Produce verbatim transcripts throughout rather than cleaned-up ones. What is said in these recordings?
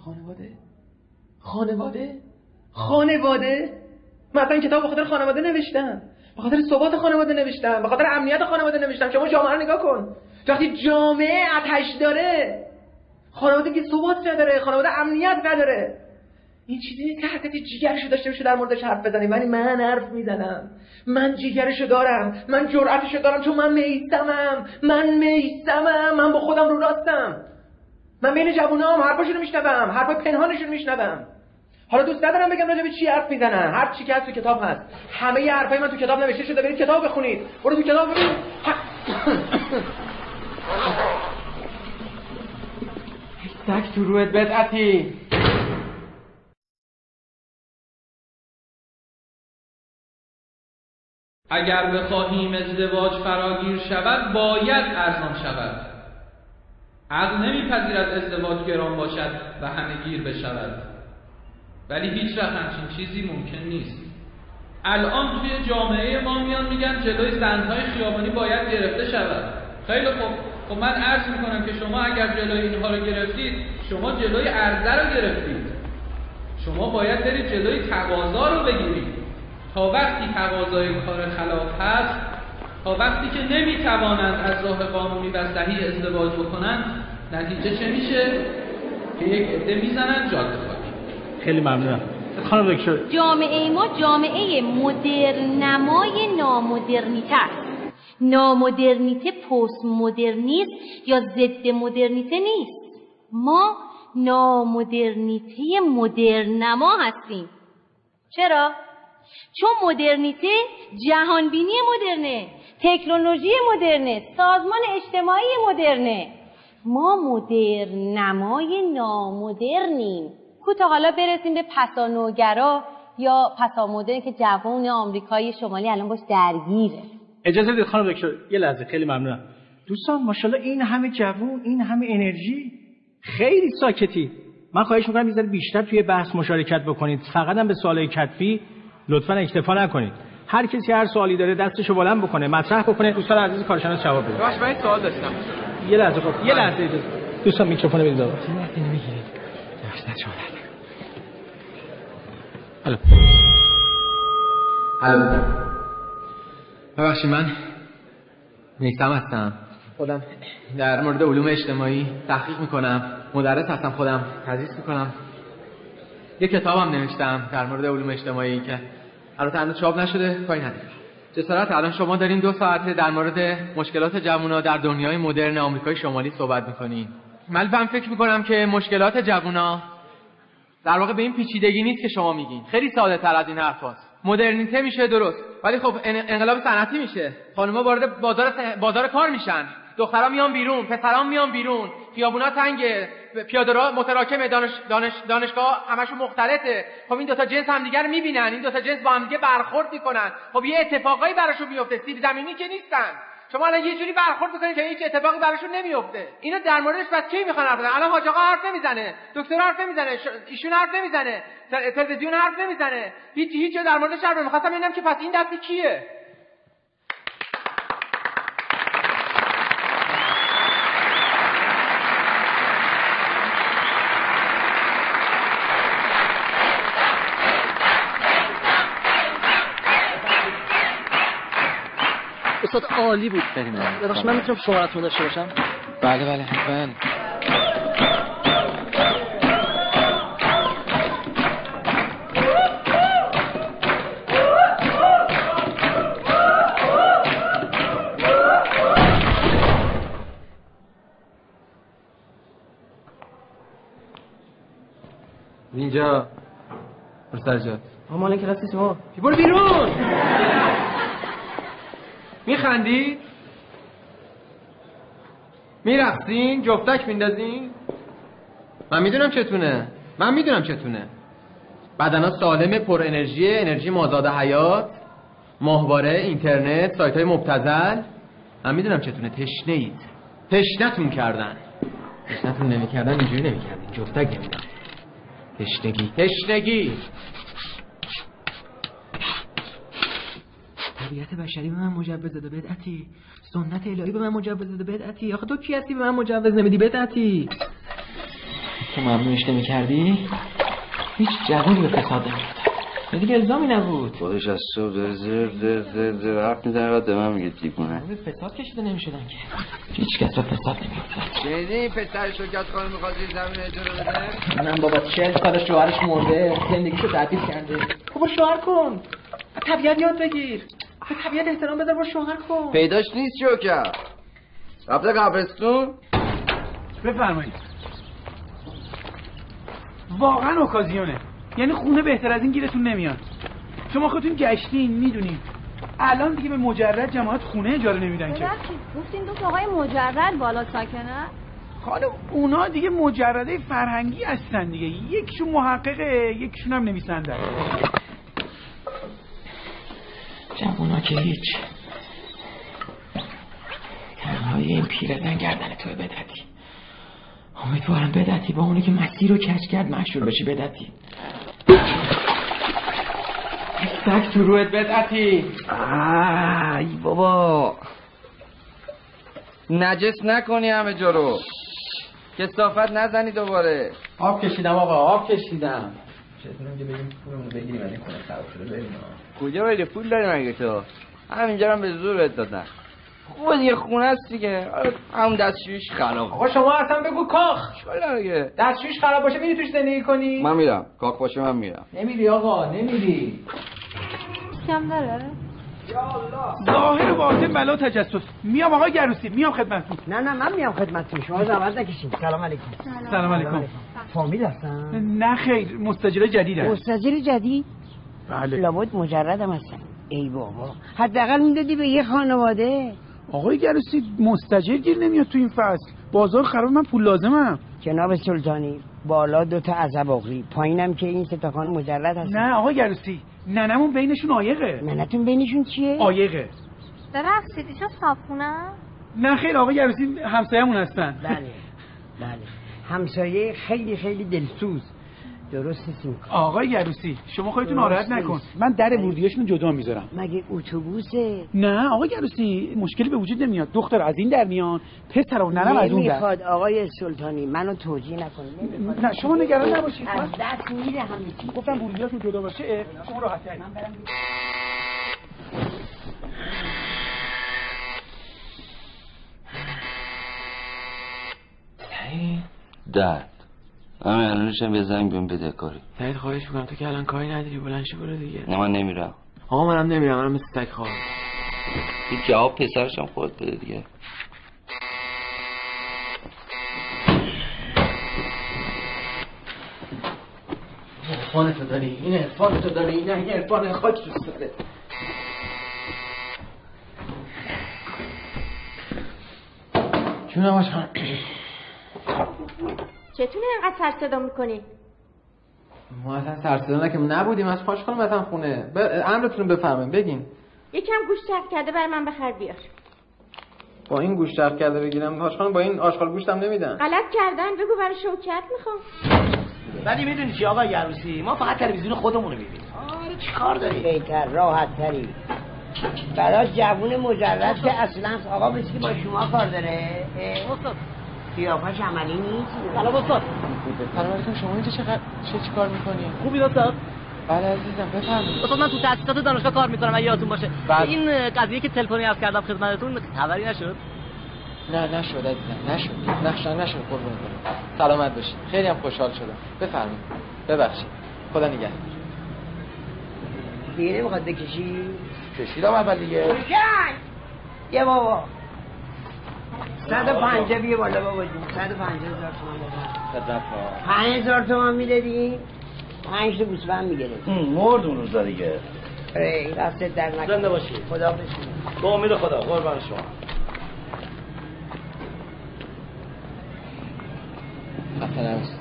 خانواده خانواده خانواده من اصلا این کتاب به خاطر خانواده نوشتم، به خاطر ثبات خانواده نوشتم، به خاطر امنیت خانواده نوشتم. شما جامعه رو نگاه کن، وقتی جامعه آتش داره، خانواده که ثبات نداره، خانواده امنیت نداره، این چیزی که حرکت جیگرشو داشته باشه در موردش حرف بزنیم. ولی من حرف میزنم، من جیگرشو دارم، من جرأتشو دارم، چون من میثمم، من میثمم، من با خودم رو راستم. من بین جوونام حرفاشونو میشنوم، حرفای پنهانشون میشنوم. حالا دوست ندارم بگم راجع به چی حرف میزنن، هر چی که هست تو کتاب هست. همه ی حرفای من تو کتاب نوشته شده، برید کتاب بخونید. برو تو کتاب ببین. تک تو روت بدعتی. اگر بخواهیم ازدواج فراگیر شود باید ارزان شود. عقل نمیپذیرد ازدواج گران باشد و همه گیر بشود، ولی هیچ وقت همچین چیزی ممکن نیست. الان توی جامعه ما میان میگن جلوی زنهای خیابانی باید گرفته شود. خیلی خوب، خب من عرض میکنم که شما اگر جلوی اینها رو گرفتید، شما جلوی عرضه رو گرفتید. شما باید برید جلوی تقاضا رو بگیرید. تا وقتی تقاضای کار خلاف هست، تا وقتی که نمیتوانند از راه قانونی و صحیح ازدواج بکنن، نتیجه چه میشه؟ که یک عده میزنن جاده خاکی. خیلی ممنونم خانم دکتر. جامعه ما جامعه مدرنمای نامدرنیته است. نامدرنیته پست مدرنیست یا ضد مدرنیته نیست. ما نامدرنیته مدرنما هستیم. چرا؟ چون مدرنیته جهانبینی مدرنه، تکنولوژی مدرنه، سازمان اجتماعی مدرنه. ما مدرنمای نامدرنیم. کوتا حالا برسیم به پسانوگرا یا پسامدرن که جوان آمریکای شمالی الان باش درگیره. اجازه بدید خانم دکتر یه لحظه. خیلی ممنونم دوستان. ماشاءالله این همه جوان، این همه انرژی، خیلی ساکتی. من خواهش میکنم یه ذره بیشتر توی بحث مشارکت بکنید. فقط هم به سوالای کتفی لطفاً اکتفا نکنید. هر کسی هر سوالی داره دستشو بلند بکنه، مطرح بکنه. دوستان عزیز کارشناس جواب بده. باش، من سوال داشتم. یه لحظه خب یه لحظه اجازه. دوستان میکروفون بدید آقا. وقتی نمیگیرید. داشت شما. الو. الو. ببخشید من میثم هستم. خودم در مورد علوم اجتماعی تحقیق میکنم. مدرس هستم، خودم تدریس میکنم. یه کتابم نوشتم در مورد علوم اجتماعی که البته هنوز چاپ نشده، کاری نداره. جسارت الان شما دارین دو ساعته در مورد مشکلات جوونا در دنیای مدرن آمریکای شمالی صحبت میکنین. من فهم فکر میکنم که مشکلات جوونا در واقع به این پیچیدگی نیست که شما میگین. خیلی ساده تر از این حرفاست. مدرنیته میشه درست، ولی خب انقلاب صنعتی میشه. خانم‌ها وارد بازار بازار کار میشن، دخترها میان بیرون، پسرام میان بیرون، خیابونا تنگه، پیاده‌رو متراکمه، دانش دانش دانشگاه همشون مختلطه. خب این دو تا جنس هم دیگه رو میبینن، این دو تا جنس با هم دیگه برخورد میکنن. خب یه اتفاقایی براشون میفته، سیب زمینی که نیستن. شما الان یه جوری برخورد میکنید که هیچ اتفاقی براشون نمیفته. اینو در موردش بس کی میخوان حرف بزنن؟ الان حاج آقا حرف نمیزنه، دکتر حرف نمیزنه، ایشون حرف نمیزنه، تلویزیون حرف نمیزنه، هیچ هیچ در موردش حرف نمیخواستم ببینم که پس این دستی کیه. استاد عالی بود. ببخشید من میتونم شماره‌تون داشته باشم؟ بله بله بله. اینجا برسر جات. ما مال کلاس نیست ما. برو بیرون. میخندی؟ میرقصین؟ جفتک میندازین؟ من میدونم چتونه. من میدونم چتونه. بدنا سالم، پر انرژی، انرژی مازاد حیات، ماهواره، اینترنت، سایت های مبتذل. من میدونم چتونه. تشنه اید. تشنتون کردن. تشنتون نمیکردن اینجوری نمیکردین. جفتک نمیدن. تشنگی تشنگی طبیعت بشری به من مجوز داده بدعتی، سنت الهی به من مجوز داده بدعتی. آخه تو کی هستی به من مجوز نمیدی بدعتی؟ تو ممنوعش نمی‌کردی هیچ جوونی به فساد نمی‌افتاد. دیگه الزامی نبود. خودش از صبح در زر زر زر زر حرف میزنه بعد به من میگه دیوونه. به فساد کشیده نمی‌شدن که. هیچ کس به فساد نمی‌افتاد. شنیدی پسر شوکت خانم می‌خواد زیر زمین اجاره بده؟ منم بابا چهل سال شوهرش مرده، زندگیشو تعطیل کرده. بابا شوهر کن. طبیعت یاد بگیر. به طبیعت احترام بذار، برو شوهر کن. پیداش نیست شوکت. رفته قبرستون؟ بفرمایید. واقعا اوکازیونه. یعنی خونه بهتر از این گیرتون نمیاد. شما خودتون گشتین میدونین. الان دیگه به مجرد جماعت خونه اجاره نمیدن که. ببخشید گفتین دو تا آقای مجرد بالا ساکنه؟ حالا اونا دیگه مجرده فرهنگی هستن دیگه. یکشون محققه، یکشون هم نویسنده. جوونا که هیچ. تنهای این پیرزن گردن توی بدتی. امیدوارم بدتی با اونی که مسیر رو کج کرد مشهور بشی بدتی. سگ تو رویت بدتی. ای بابا نجس نکنی همه جا رو، کثافت نزنی دوباره. آب کشیدم آقا، آب کشیدم. چطورم که بگیم پولمون بگیریم ولی خونه خراب شده بریم. کجا بری؟ پول داری مگه تو؟ همینجا هم به زورت دادن. خوبه دیگه، خونه است دیگه. همون دستشویش خراب. آقا شما اصلا بگو کاخ. چرا دیگه؟ دستشویش خراب باشه میری توش زندگی کنی؟ من میرم. کاخ باشه من میرم. نمیری آقا، نمیری. کم داره؟ ظاهر باطن بلا تجسس. میام آقا گروسی، میام خدمتتون. نه نه من میام خدمتتون. شما زحمت نکشین. سلام علیکم. سلام علیکم. فامیل هستن؟ نه خیر، مستاجر جدید هست. مستاجر جدید؟ بله. لابد مجردم هستن. ای بابا حداقل میدادی به یه خانواده. آقای گروسی مستاجر گیر نمیاد تو این فصل. بازار خراب، من پول لازمم. جناب سلطانی بالا دو تا عزباقی، پایینم که این سه تا خانم مجرد هستن. نه آقای گروسی، ننمون بینشون عایقه. ننتون بینشون چیه؟ عایقه. ببخشید ایشون صابخونه؟ نه خیر آقای گروسی، همسایه‌مون هستن. بله بله همسایه خیلی خیلی دلسوز. درست نیستیم. آقای گروسی شما خودتون ناراحت نکن، من در ورودیشون جدا میذارم. مگه اتوبوسه؟ نه آقای گروسی مشکلی به وجود نمیاد. دختر از این در میان، پسر و ننم از اون در. نمیخواد آقای سلطانی منو توجیه نکنید. نه شما نگران نباشید، از دست میره همه چی. گفتم ورودیشون جدا باشه شما راحت ترین. من برم. درد همه الانشم یه زنگ بهم بده کاری. سعید خواهش میکنم تو که الان کاری نداری بلند شو برو دیگه. نه من نمیرم. آقا منم نمیرم، منم مثل تک خواهم. این جواب پسرشم خود بده دیگه. عرفان تو داری، این عرفان تو داری، این عرفان خاک دوست داره. جونم آشان چطوری اینقدر سر صدا میکنی؟ ما اصلا سرصدا که نبودیم، از پاش خانم مثلا خونه. ب... امرتون بفرمایید بگین. یکم گوشت چرخ کرده برای من بخر بیار. با این گوشت چرخ کرده بگیرم پاش خانم؟ با این آشغال گوشتم نمیدن. غلط کردن، بگو برای شوکت میخوام. ولی میدونی چی آقا گروسی، ما فقط تلویزیون خودمون رو میبینیم. آره چیکار داری؟ بهتر راحت تری. برای جوون مجرد که اصلا آقا بسی با شما کار داره. استاد قیافش عملی نیست. سلام استاد. سلام علیکم. شما اینجا چقدر چه چیکار میکنی؟ خوبی استاد؟ بله عزیزم بفرمایید. استاد من تو تاسیسات دانشگاه کار میکنم اگه یادتون باشه. بله. این قضیه که تلفنی عرض کردم خدمتتون خبری نشد؟ نه نشد عزیزم، نشد. نشد نشد قربون برم. سلامت باشید. خیلی هم خوشحال شدم. بفرمایید. ببخشید. خدا نگهدار. دیگه نمیخواد بکشی؟ کشیدم اول دیگه. یه بابا صد و پنجاه بیه بالا بابا جون. صد و پنجاه هزار تومن بابا. صدق پنج هزار تومن میدادی پنج تا گوسفند میگرفت. مرد اون روزا دیگه. ای دستت در نکنه. زنده باشی. خدا بشون. با امید خدا قربان شما. خسته نباشید.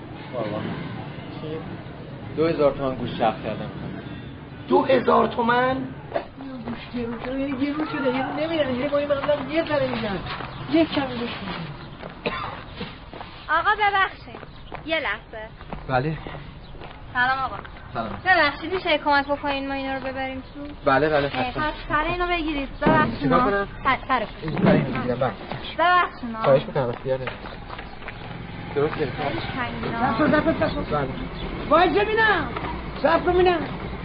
دو هزار تومن گوشت چرخ کردم. دو هزار تومن؟ گوشت گرون شده، یعنی گرون شده، یعنی نمیرن، یعنی با این مقدار یه ذره میگن. یک کمی گوشت. آقا ببخشید یه لحظه. بله. سلام آقا. سلام. ببخشید میشه کمک بکنین ما اینا رو ببریم تو؟ بله بله پس حتما. سر اینو بگیرید. ببخشید. چیکار کنم؟ سرش. این سر اینو بگیرم. بله. ببخشید. خواهش میکنم اختیار. درست گرفت. صبر صبر صبر. وای ببینم. صبر ببینم.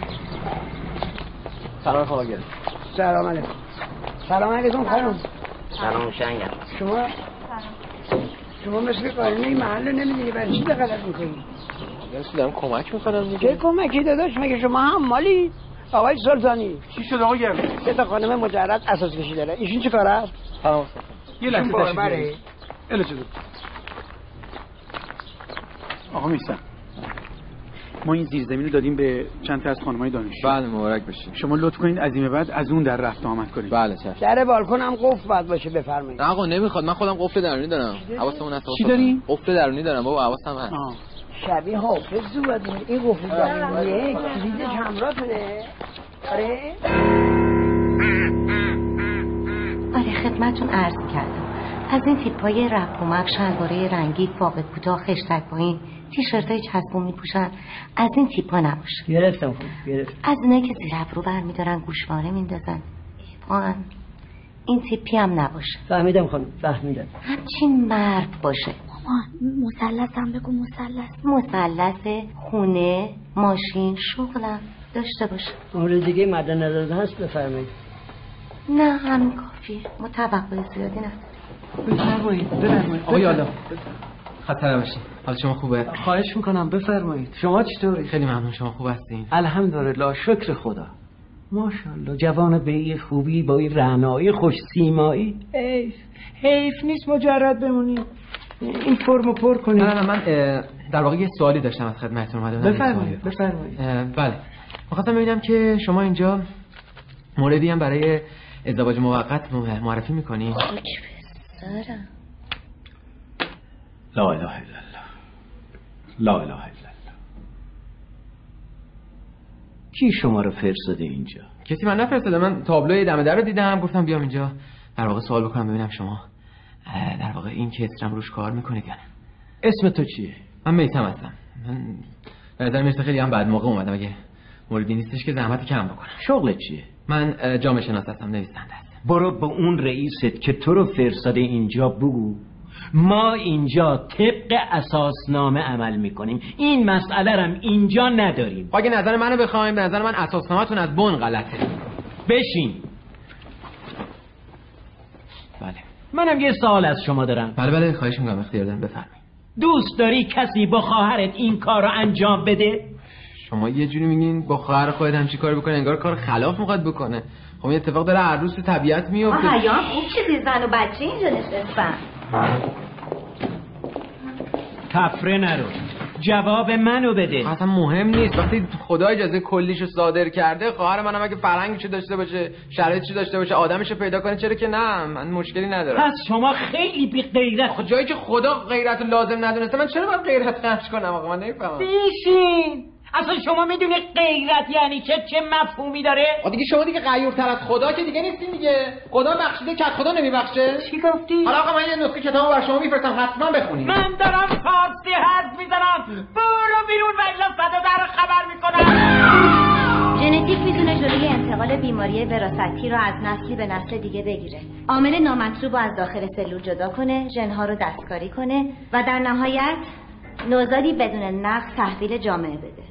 سلام خانم. سلام علیکم. سلام علیکم خانم. سلام شنگم. شما شما مثل قانونی محل نمیدونی برای چی دقت میکنی؟ درست دارم کمک میکنم دیگه. چه کمکی داداش؟ مگه شما هم مالی؟ آقای سلطانی چی شد آقا گرم؟ سه تا خانم مجرد اساس کشی داره. ایشون چه کاره است؟ سلام. یه لحظه بله. اله چه آقا میسم ما این زیرزمین رو دادیم به چند تا از خانم‌های دانشجو. بله مبارک بشه. شما لطف کنید از این بعد از اون در رفت آمد کنید. بله چشم. در بالکن هم قفل باید باشه بفرمایید. نه آقا نمیخواد، من خودم قفل درونی دارم. حواسمون هست. چی داری؟ قفل درونی دارم بابا، حواسم هست. آه. شبیه حافظ بود این قفل درونیه کلیدش همراهتونه. آره؟ آره خدمتتون عرض کردم از این تیپای رپ و مک، شلواره رنگی، فاقه کوتاه، خشتک پایین، تیشرتای چسبون میپوشن، از این تیپا نباشه. گرفتم خوب گرفت. از اینایی که زیر ابرو برمیدارن گوشواره میندازن. ایوان این تیپی هم نباشه. فهمیدم خانم فهمیدم. همچین مرد باشه. مامان مثلث هم بگو. مثلث مثلث، خونه، ماشین، شغلم داشته باشه. مورد دیگه مد نظر هست بفرمایید. نه همین کافیه، ما توقع زیادی نداریم. بفرمایید بفرمایید. آقا یالا خطر نباشید. حال شما خوبه؟ خواهش میکنم بفرمایید. شما چطوری؟ خیلی ممنون. شما خوب هستین؟ الحمدلله شکر خدا. ماشاءالله جوان به این خوبی با این رعنایی خوش سیمایی. حیف حیف نیست مجرد بمونید. این فرمو پر کنید. نه نه من در واقع یه سوالی داشتم از خدمتتون اومدم. بفرمایید بفرمایید. بله می‌خواستم ببینم که شما اینجا موردی هم برای ازدواج موقت معرفی می‌کنی؟ دارم. لا اله الا الله. لا اله الا الله. کی شما رو فرستاده اینجا؟ کسی من نفرستاده. من تابلوی دم در رو دیدم گفتم بیام اینجا در واقع سوال بکنم ببینم شما در واقع این کسرم روش کار میکنید یا نه. اسم تو چیه؟ من میثم هستم. من به نظر میاد خیلی هم بعد موقع اومدم. اگه موردی نیستش که زحمت کم بکنم. شغلت چیه؟ من جامعه شناس هستم، نویسنده هستم. برو به اون رئیست که تو رو فرستاده اینجا بگو ما اینجا طبق اساسنامه عمل میکنیم، این مسئله رم اینجا نداریم. اگه نظر منو بخوایم به نظر من اساسنامه‌تون از بن غلطه. بشین. بله منم یه سوال از شما دارم. بله بله خواهش میکنم، اختیار دارم بفرمایید. دوست داری کسی با خواهرت این کار رو انجام بده؟ شما یه جوری میگین با خواهر خودت همچین کاری بکنه انگار کار خلاف میخواد بکنه. خب این اتفاق داره هر روز تو طبیعت میفته. آها یا خوب چیزی زن و بچه اینجا نشستن. تفره نرو، جواب منو بده. اصلا مهم نیست. وقتی خدا اجازه کلیشو صادر کرده، خواهر منم اگه فرهنگشو داشته باشه، شرایطشو داشته باشه، آدمشو پیدا کنه، چرا که نه؟ من مشکلی ندارم. پس شما خیلی بی غیرت. خب جایی که خدا غیرت لازم ندونسته من چرا باید غیرت خرج کنم؟ آقا من نمیفهمم. بیشین. اصلا شما میدونی غیرت یعنی چه؟ چه مفهومی داره؟ آ دیگه شما دیگه غیورتر از خدا که دیگه نیستین دیگه. خدا بخشیده که خدا نمیبخشه. چی گفتی؟ حالا آقا من یه نسخه کتابو بر شما میفرستم حتما بخونید. من دارم فارسی حرف میزنم. برو بیرون و الا صدا در خبر میکنم. ژنتیک میتونه جلوی انتقال بیماری وراثتی رو از نسلی به نسل دیگه بگیره. عامل نامطلوب رو از داخل سلول جدا کنه، ژن‌ها رو دستکاری کنه و در نهایت نوزادی بدون نقص تحویل جامعه بده.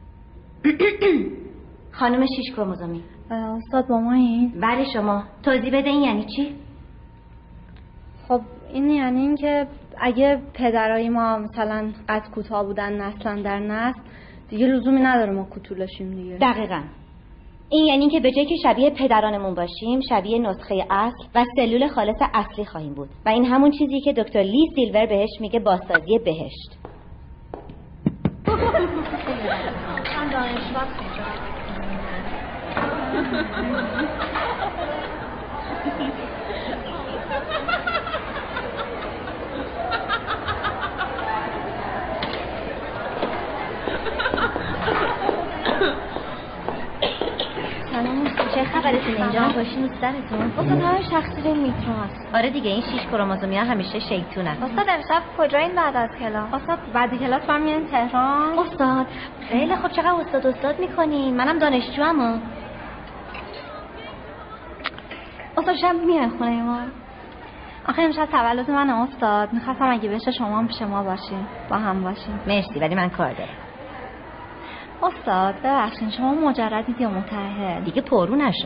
خانم شیش کروموزومی. استاد با ما این؟ بله شما. توضیح بده این یعنی چی؟ خب این یعنی این که اگه پدرای ما مثلا قد کوتاه بودن نسلا در نسل، دیگه لزومی نداره ما کوتولاشیم دیگه. دقیقاً. این یعنی که به جای که شبیه پدرانمون باشیم، شبیه نسخه اصل و سلول خالص اصلی خواهیم بود. و این همون چیزی که دکتر لی سیلور بهش میگه بازسازی بهشت. من دانشگاه سلام، چه خبرتون اینجا؟ باشین دوستانتون؟ استاد همش تقصیر میتراست. آره دیگه این شیش کروموزومی ها همیشه شیطونن. استاد امشب کجایین بعد از کلاس؟ استاد بعد کلاس من میان تهران. استاد خیلی خوب، چقدر استاد استاد میکنین؟ منم دانشجوامم. استاد شب میان خونه ما. آخه امشب تولد من استاد، میخواستم اگه بشه شما هم پیش ما باشین، با هم باشین. مرسی ولی من کار دارم. استاد ببخشین شما مجردید یا متأهل؟ دیگه پررو نشو.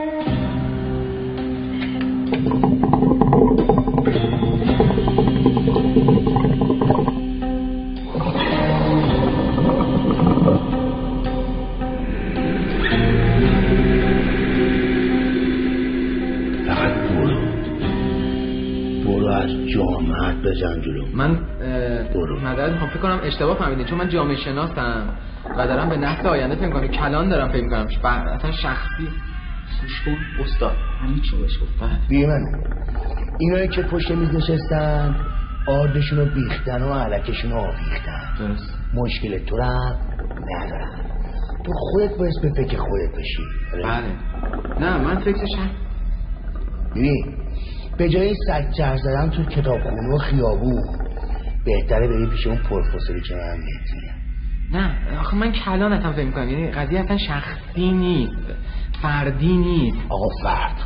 جامعت بزن جلو. من مدد میخوام، فکر کنم اشتباه فهمیدین، چون من جامعه شناسم و دارم به نسل آینده فکر میکنم، کلان دارم فکر میکنم، اصلا شخصی خوشگون استاد همین چو بهش گفتن. بیه منو اینایی که پشت میز نشستن آردشون رو بیختن و علکشون رو آویختن. درست. مشکل تو رو ندارن، تو خودت باید به فکر خودت بشی. بله. نه من فکرشم ببین به جای سگ چرخ زدن تو کتابخونه و خیابون بهتره بری پیش اون پروفسوری که من میدیم. نه آخه من کلانتم فکر میکنم، یعنی قضیه اصلا شخصی نیست، فردی نیست. آقا فرد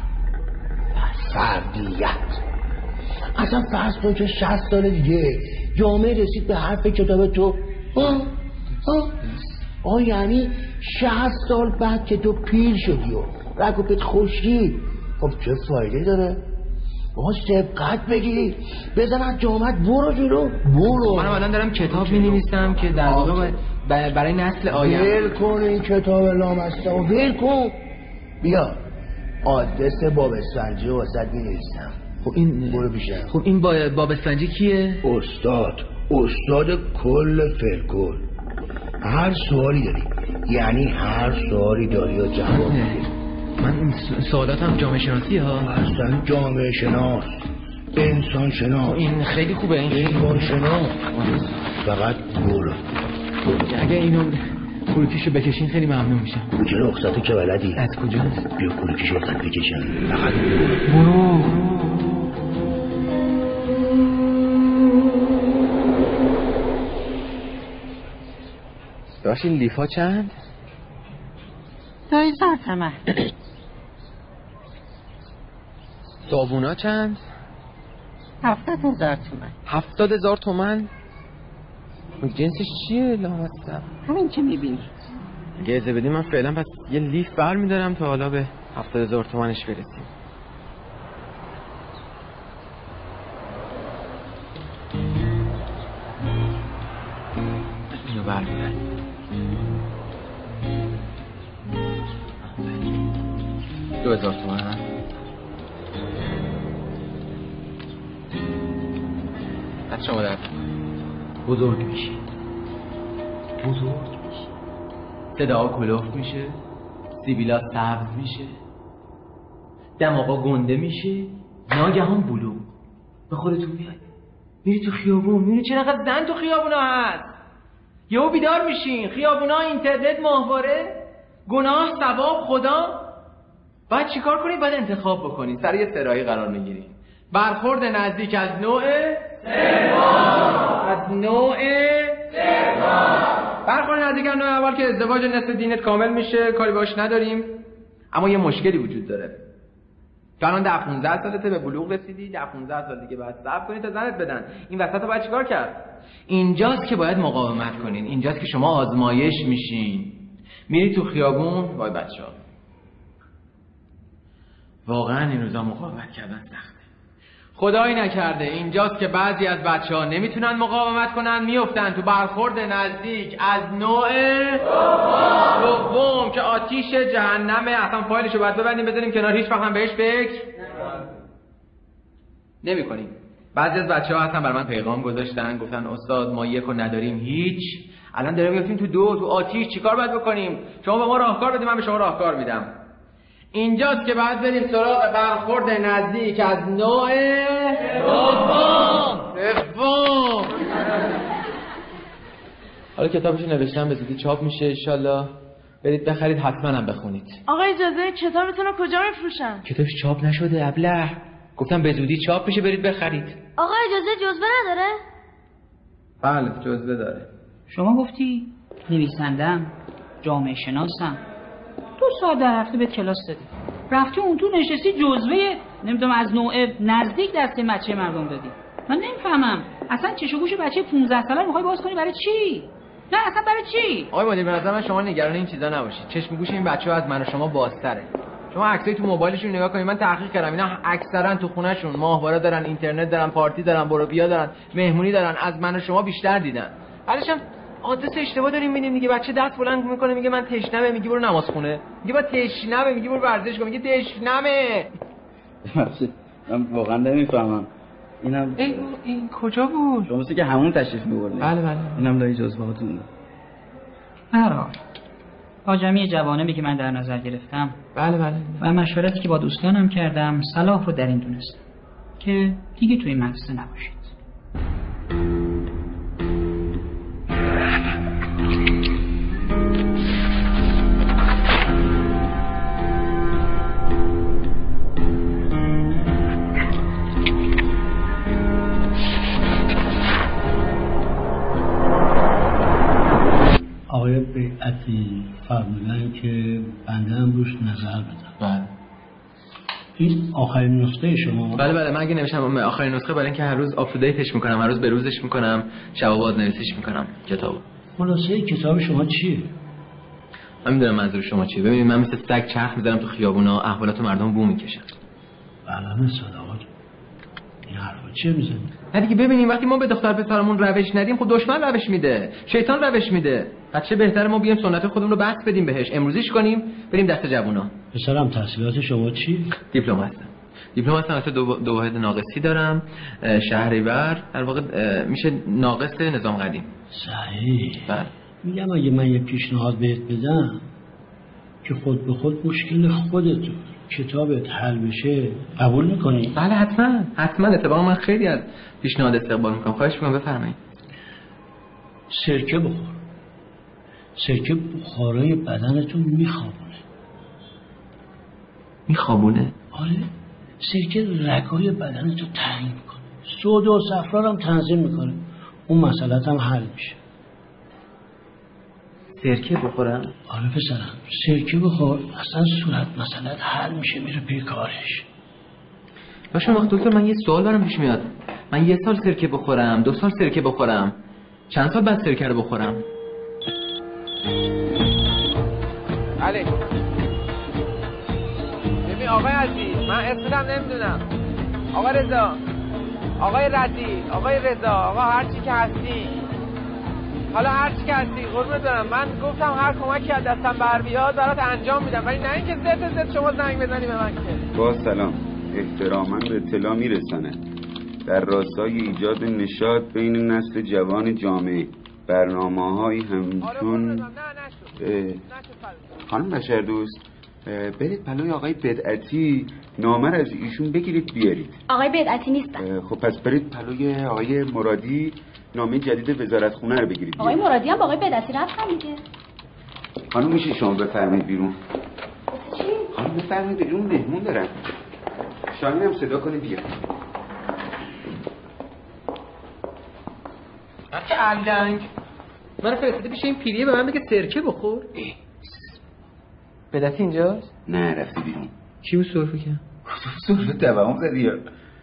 فردیت اصلا فرض کن که شصت سال دیگه جامعه رسید به حرف کتاب تو آه آه آه یعنی شصت سال بعد که تو پیر شدی و رگوپت خشکی، خب چه فایده داره؟ باید سبقت بگیری بزن از جامعت برو جلو برو. منم الان دارم کتاب می نویسم که در واقع برای نسل آینده. ول کن این کتاب لامسته و ول کن، بیا آدرس بابسفنجی واسط می نویسم. خب این برو بیشتر. خب این با... بابسفنجی کیه؟ استاد استاد کل فلکل. هر سوالی داری، یعنی هر سوالی داری و جواب میدی. من سوالاتم جامعه شناسی ها. اصلا جامعه شناس، انسان شناس. این خیلی خوبه، این انسان شناس. فقط برو. اگه اینو کلوکیشو بکشین خیلی ممنون میشم. کلوکی رخصته که بلدی؟ از کجاست؟ بیا کلوکیشو رخصت بکشن. فقط برو. داشت این لیفا چند؟ دایی هزار تومن. صابونا چند؟ هفتاد هزار تومن. هفتاد هزار تومن؟ جنسش چیه لامستم؟ همین که میبینی. گیزه بدی من فعلا پس یه لیف بر میدارم تا حالا به هفتاد هزار تومنش برسیم. اینو بر میداریم. دو هزار تومن. از شما در بزرگ میشه، بزرگ میشه، صدا کلوف میشه، سیبیلا سبز میشه، دماغا گنده میشه، ناگهان بلو به خودتون میاد، میری تو خیابون میبینی چقدر زن تو خیابونا هست، یهو بیدار میشین، خیابونا، اینترنت، ماهواره، گناه، ثواب، خدا. باید چیکار کنید؟ باید انتخاب بکنید، سر یه سرایی قرار میگیرید. برخورد نزدیک از نوع سوم، از نوع سوم. برخورد نزدیک از نوع اول که ازدواج نصف دینت کامل میشه، کاری باش نداریم، اما یه مشکلی وجود داره. تو الان ده پونزده سالته، به بلوغ رسیدی، ده پونزده سال دیگه باید صبر کنید تا زنت بدن. این وسط باید چیکار کرد؟ اینجاست که باید مقاومت کنین، اینجاست که شما آزمایش میشین. میری تو خیابون، وای بچه‌ها، واقعا این روزا مقاومت کردن سخته. خدایی نکرده اینجاست که بعضی از بچه‌ها نمیتونن مقاومت کنن، میافتن تو برخورد نزدیک از نوع دوم که آتیش جهنمه. اصلا فایلشو باید ببندیم بذاریم کنار، هیچ وقت هم بهش فکر نمی‌کنیم. بعضی از بچه‌ها اصلا برای من پیغام گذاشتن، گفتن استاد ما یکو نداریم هیچ، الان داریم میافتیم تو دو، تو آتیش، چیکار باید بکنیم؟ شما به ما راهکار بدید، من به شما راهکار میدم. اینجاست که بعد بریم سراغ برخورد نزدیک از نوع دوم. دوم. حالا کتابشو نوشتم، به زودی چاپ میشه انشالله، برید بخرید، حتما هم بخونید. آقا اجازه کتابتون رو کجا میفروشن؟ کتابش چاپ نشده ابله، گفتم به زودی چاپ میشه، برید بخرید. آقا اجازه جزوه نداره؟ بله جزوه داره. شما گفتی نویسندم، جامعه شناسم، دو ساعت در هفته به کلاس دادی، رفتی اون تو نشستی جزوه نمیدونم از نوع نزدیک دست بچه مردم دادی. من نمیفهمم اصلا چش و گوش بچه پانزده ساله میخوای باز کنی برای چی؟ نه اصلا برای چی؟ آقای مدیر به نظر من شما نگران این چیزا نباشید. چشم گوش این بچه‌ها از من و شما بازتره. شما عکسای تو موبایلشون نگاه کنید. من تحقیق کردم اینا اکثرا تو خونه‌شون ماهواره دارن، اینترنت دارن، پارتی دارن، برو بیا دارن، مهمونی دارن. از من و شما بیشتر دیدن. بعدش هم آدرس اشتباه داریم میدیم دیگه. بچه دست بلند میکنه میگه من تشنمه، میگه برو نماز خونه. میگه با تشنمه، میگه برو ورزش کن، میگه تشنمه. من واقعا نمیفهمم. اینم این این کجا بود؟ شما مثل که همون تشریف می‌بردید. بله بله. اینم لای جزوهاتون. هر با جمعی جوانبی که من در نظر گرفتم بله بله و مشورتی که با دوستانم کردم صلاح رو در این دونستم که دیگه توی این مدرسه نباشید. آقای بیعتی فرمودن که بنده هم روش نظر بدم. بله. این آخرین نسخه شما؟ بله بله من اگه نمیشم آخرین نسخه، برای اینکه هر روز آپ تو دیتش میکنم، هر روز به روزش میکنم، شب و بازنویسیش میکنم کتابو. خلاصه کتاب شما چیه؟ من میدونم منظور شما چیه. ببینید من مثل سگ چرخ میذارم تو خیابونا، احوالات مردم بو میکشم. بله صداقت. این حرفا چیه میزنی؟ نه دیگه ببینیم وقتی ما به دختر پسرمون روش ندیم خود دشمن روش میده، شیطان روش میده. بچه بهتره ما بیایم سنت خودمون رو بس بدیم بهش، امروزیش کنیم، بریم دست جوونا. پسرم تحصیلات شما چی؟ دیپلم هستم. دیپلم هستم اصلا دو, دو واحد ناقصی دارم، شهریور، در واقع میشه ناقص نظام قدیم. صحیح. بله. میگم اگه من یه پیشنهاد بهت بدم که خود به خود مشکل خودت کتابت حل بشه قبول میکنی؟ بله حتما حتما. اتفاقا من خیلی از پیشنهاد استقبال میکنم. خواهش میکنم بفرمایید. سرکه بخور. سرکه بخارای بدنتون میخوابونه. میخوابونه؟ آره. سرکه رگای بدنتو تعیین میکنه، سودا و صفرا هم تنظیم میکنه، اون مسئله هم حل میشه. سرکه بخورم؟ آره پسرم سرکه بخور، اصلا صورت مسئله حل میشه، میره پی کارش. باشه وقت دکتر من یه سوال برام پیش میاد. من یه سال سرکه بخورم، دو سال سرکه بخورم، چند سال بعد سرکه رو بخورم؟ بله. ببین آقای عزیز من اسمم نمیدونم. آقا رضا، آقای ردی، آقای رضا، آقا هر چی که هستی، حالا هر چی که هستی قربونت برم. من گفتم هر کمکی از دستم بر بیاد برات انجام میدم، ولی نه اینکه زد زد شما زنگ بزنی به من که. با سلام. احتراما به اطلاع میرسانه در راستای ایجاد نشاط بین نسل جوان جامعه برنامه‌هایی همچون خانم بشردوست برید پلوی آقای بدعتی نامه از ایشون بگیرید بیارید. آقای بدعتی نیستن. خب پس برید پلوی آقای مرادی نامه جدید وزارت خونه رو بگیرید. آقای مرادی هم با آقای بدعتی رفتن دیگه. خانم میشه شما بفرمایید بیرون؟ چی؟ خانم بفرمایید بیرون، مهمون دارن. شاهین هم صدا کنید بیاد. بچه علنگ من فرستاده پیش این پیریه به من بگه سرکه بخور. بدعتی اینجاست؟ نه رفتی بیرون. کی بود سرفه کرد؟ سرفه توهم زدی یا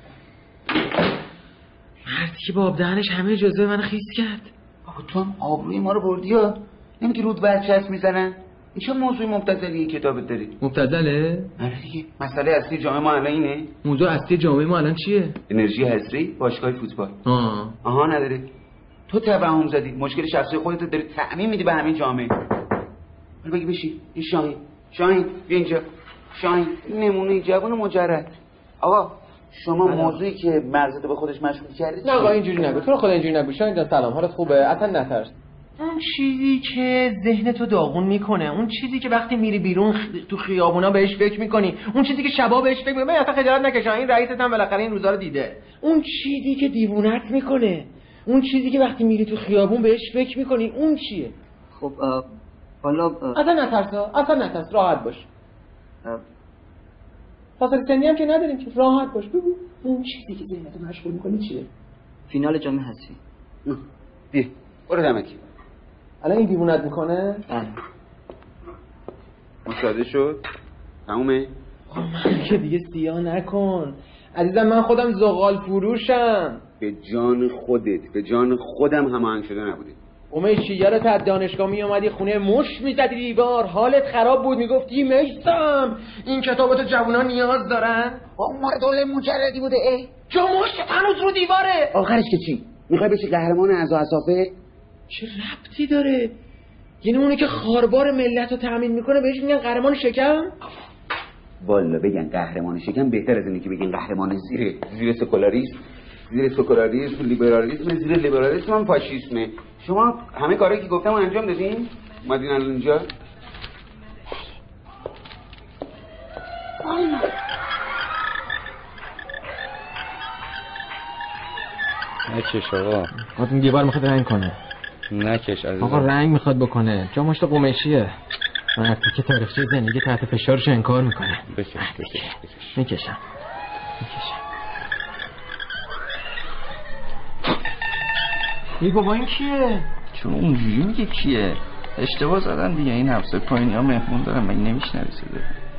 مردی که با آب دهنش همه جزوه من خیس کرد. آقا تو هم آبروی ما رو بردی یا نمیگی رود برچسب میزنن؟ این چه موضوع مبتذلی کتابت داری؟ مبتذله؟ آره دیگه. مسئله اصلی جامعه ما الان اینه. موضوع اصلی جامعه ما الان چیه؟ انرژی هسته‌ای، باشگاه فوتبال. آه. آها نداره. تو توهم زدی، مشکل شخصی خودت داری تعمیم میدی به همین جامعه. حالا بگی بشی. این شاهین، شاهین بیا اینجا. شاهین نمونه جوان مجرد. آقا شما بله. موضوعی که مغزت به خودش مشغول کردی نه آقا اینجوری نگو. تو رو خدا اینجوری نگو. شاهین جان سلام، حالت خوبه؟ اصلا نترس. اون چیزی که ذهنتو داغون میکنه، اون چیزی که وقتی میری بیرون خ... تو خیابونا بهش فکر میکنی، اون چیزی که شبا بهش فکر میکنی، اصلا خجالت نکش، این رئیست هم بالاخره این روزا رو دیده. اون چیزی که دیوونت میکنه، اون چیزی که وقتی میری تو خیابون بهش فکر میکنی، اون چیه؟ خب حالا اصلا نترس، اصلا نترس، راحت باش. فاصله سنی هم که نداریم که، راحت باش. بگو اون چیزی که ذهنتو مشغول میکنه چیه؟ فینال جام حذفی. بیا برو دمکی. الان این دیوونت میکنه؟ بله. مساعده شد؟ تمومه؟ من که دیگه سیاه نکن عزیزم، من خودم زغال فروشم. به جان خودت، به جان خودم هماهنگ شده نبودی. امیشی یادت از دانشگاه می اومدی خونه مش میزدی دیوار، حالت خراب بود، میگفتی میثم این کتابات جوونا نیاز دارن. اون مردول مجردی بوده ای جو مشت هنوز رو دیواره. آخرش که چی؟ میخوای بشی قهرمان عزا عصافه؟ چه ربطی داره؟ یعنی اونی که خاربار ملت رو تأمین میکنه بهش میگن قهرمان شکم؟ والا بگن قهرمان شکم بهتر از اینه که بگن قهرمان زیر زیر سکولاریسم، زیر سکولاریسم، لیبرالیسم، زیر لیبرالیسم هم فاشیسمه. شما همه کاری که گفتم انجام دادین؟ اومدین الان اینجا؟ نکش آقا. آقا این دیوار میخواد رنگ کنه. نکش عزیزم. آقا رنگ میخواد بکنه. جا مشت قمیشیه. من از که تاریخچه زندگی تحت فشارش انکار میکنه. بکش بکش بکش. میکشم. میکشم. ای بابا این کیه؟ چون اونجوری میگه کیه؟ اشتباه زدن دیگه. این هفته پایینی ها مهمون دارم، مگه نمیشنوی صدا؟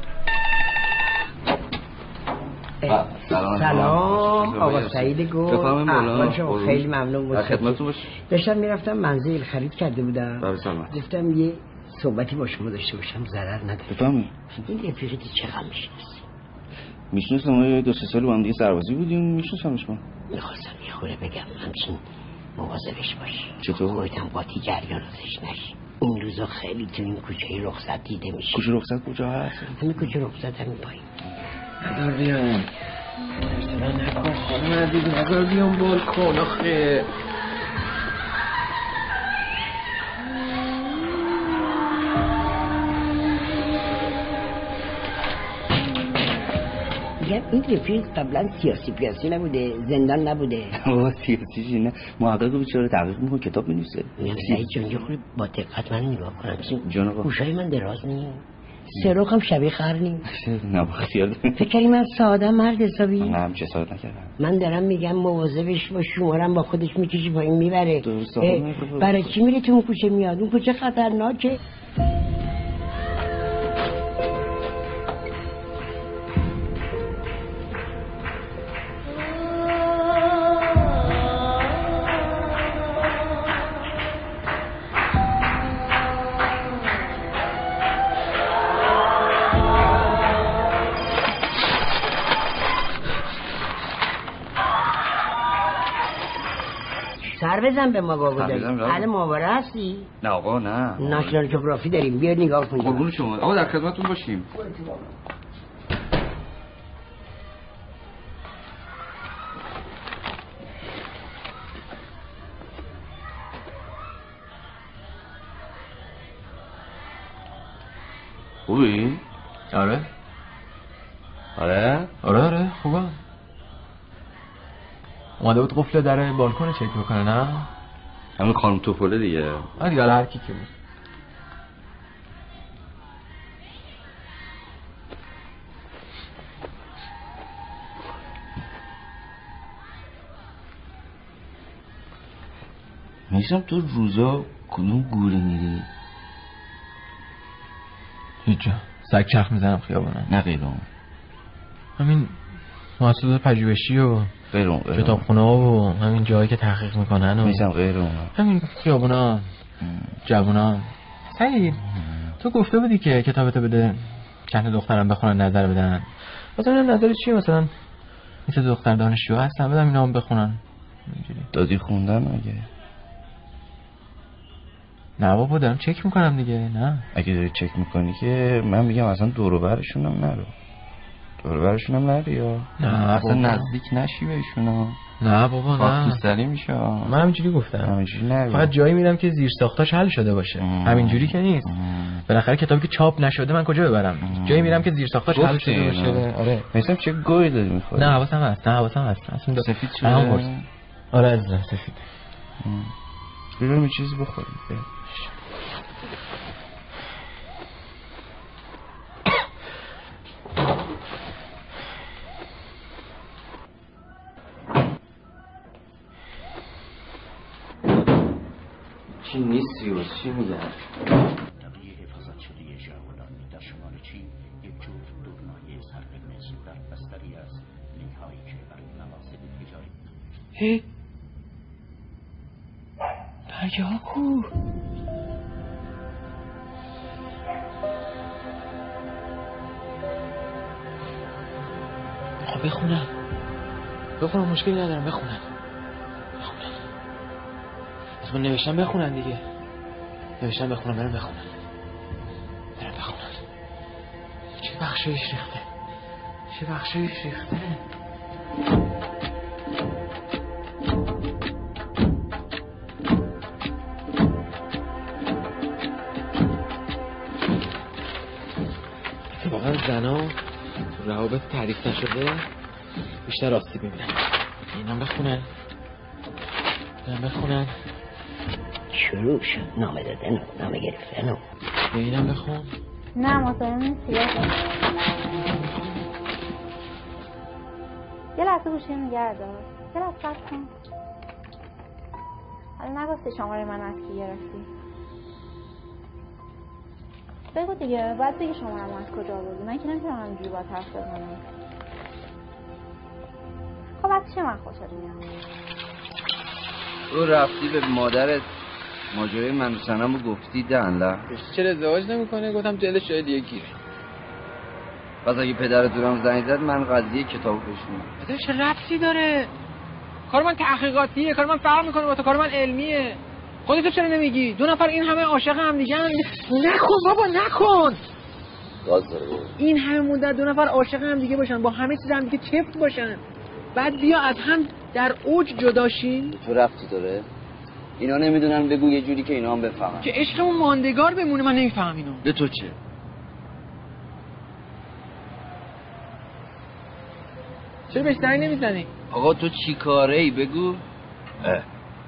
سلام, سلام. آقا سعید گفت احوال شما خیلی ممنون بود. خدمتتون باش. داشتم میرفتم منزل خرید کرده بودم. بله سلامت. گفتم یه صحبتی با شما داشته باشم، ضرر نداره. بفهمی این رفیقتی چقدر میشناسی؟ میشناسم، ما یه دو سه سال با هم دیگه سربازی بودیم. میشناسمش. من میخواستم یه خوره بگم همچین مواظبش باشی. چطور؟ خودت هم قاطی جریان ازش نشی. این روزا خیلی تو این کوچه رخصت دیده میشه. کوچه رخصت کجا هست؟ همین کوچه رخصت همین پایین. نظر بیام ارسلا نکن خانم عزیز، نظر بیام بالکن آخه. میگم این رفیق قبلا سیاسی پیاسی نبوده، زندان نبوده. آه سیاسی چی نه، محقق بیچاره تحقیق میکنه، کتاب بنویسه. میگم سعید جان یه خورده با دقت من نگاه کنم. جان آقا گوشای من دراز نیم، سراغ هم شبیه خر نیم. نه بخیال فکر کنی من ساده مرد حسابی؟ نه هم چه ساده نکردم. من دارم میگم مواظبش باش، شمارم با خودش میکشی پایین میبره. برای چی میری تو اون کوچه میاد؟ اون کوچه خطرناکه. سر بزن به ما بابا داریم. حال ماوره هستی؟ نه آقا نه. ناشنال جغرافی داریم، بیا نگاه کنیم. قربون شما آقا، در خدمتتون باشیم. خوبی؟ آره آره؟ آره آره خوبه. اومده بود قفل در بالکن چک بکنه نه؟ همین خانم توپله دیگه. آره دیگه هر کی که بود. میشم تو روزا کدوم گوره میری؟ هیچ جا. سگ چرخ میزنم خیابونه. نه غیر اون. همین محصولات پژوهشی و غیر اون. کتابخونه ها و همین جایی که تحقیق میکنن و میشم غیر اون. همین خیابونا جوونا. سعید تو گفته بودی که کتابتو بده چند دخترم بخونن نظر بدن. مثلا نظر چیه؟ مثلا مثل دختر دانشجو هستن بدم اینا هم بخونن اینجوری. دادی خوندن مگه؟ نه بابا دارم چک میکنم دیگه. نه اگه داری چک میکنی که من میگم اصلا دور و برشون هم نرو. دور و برشون هم نری یا نه اصلا نزدیک نشی بهشون. نه بابا نه خاکستری میشه. من همینجوری گفتم. همینجوری نری. فقط جایی میرم که زیر ساختاش حل شده باشه. همینجوری که نیست. بالاخره کتابی که چاپ نشده من کجا ببرم؟ جایی میرم که زیر ساختاش حل شده باشه. آره مثلا چه گوی داری میخوری؟ نه حواسم هست. نه حواسم هست. اصلا سفید شده. آره عزیزم سفید. بریم یه چیزی بخوریم. چی نیستی و چی میگن؟ شده ژاولانی در شمال چین یک جفت دورنای سرقرمز در بستری از لیهایی که برای مقاصد تجاری. هی برگه ها کو؟ خب بخونم بخونم مشکلی ندارم بخونم بخونم از من نوشتم بخونم دیگه نوشتم بخونم برم بخونم برم بخونم چه بخشایش ریخته چه بخشایش ریخته اتفاقا زنا روابط تعریف نشده بیشتر آسیب میبینن اینم بخونن اینم بخونن شروع شد نامه دادن و نامه گرفتن و اینم بخون نه مطمئن نیست یه لحظه گوشی نگه دار یه لحظه صبر کن حالا نگفتی شماره من از کی گرفتی بگو دیگه باید بگی شماره من از کجا بودی من که نمیتونم همینجوری با طرف بزنم خب از چه من خوشت میاد تو رفتی به مادرت ماجرای من و سنم رو گفتی دنله چرا ازدواج نمیکنه گفتم جلش شاید یه گیره پس اگه پدرت دورم زنگ زد من قضیه کتابو بشونم پدر چه ربطی داره کار من تحقیقاتیه کار من فرق میکنه با تو کار من علمیه خودت چرا نمیگی دو نفر این همه عاشق هم دیگه هم نکن بابا نکن راز داره این همه مدت دو نفر عاشق هم دیگه باشن با همه چیز هم دیگه چفت باشن بعد بیا از هم در اوج جداشین تو ربطی داره اینا نمیدونن بگو یه جوری که اینا هم بفهمن که عشقمون ماندگار بمونه من نمیفهم اینو به تو چه چرا بهش زنگ نمیزنی آقا تو چی کاره ای بگو اه.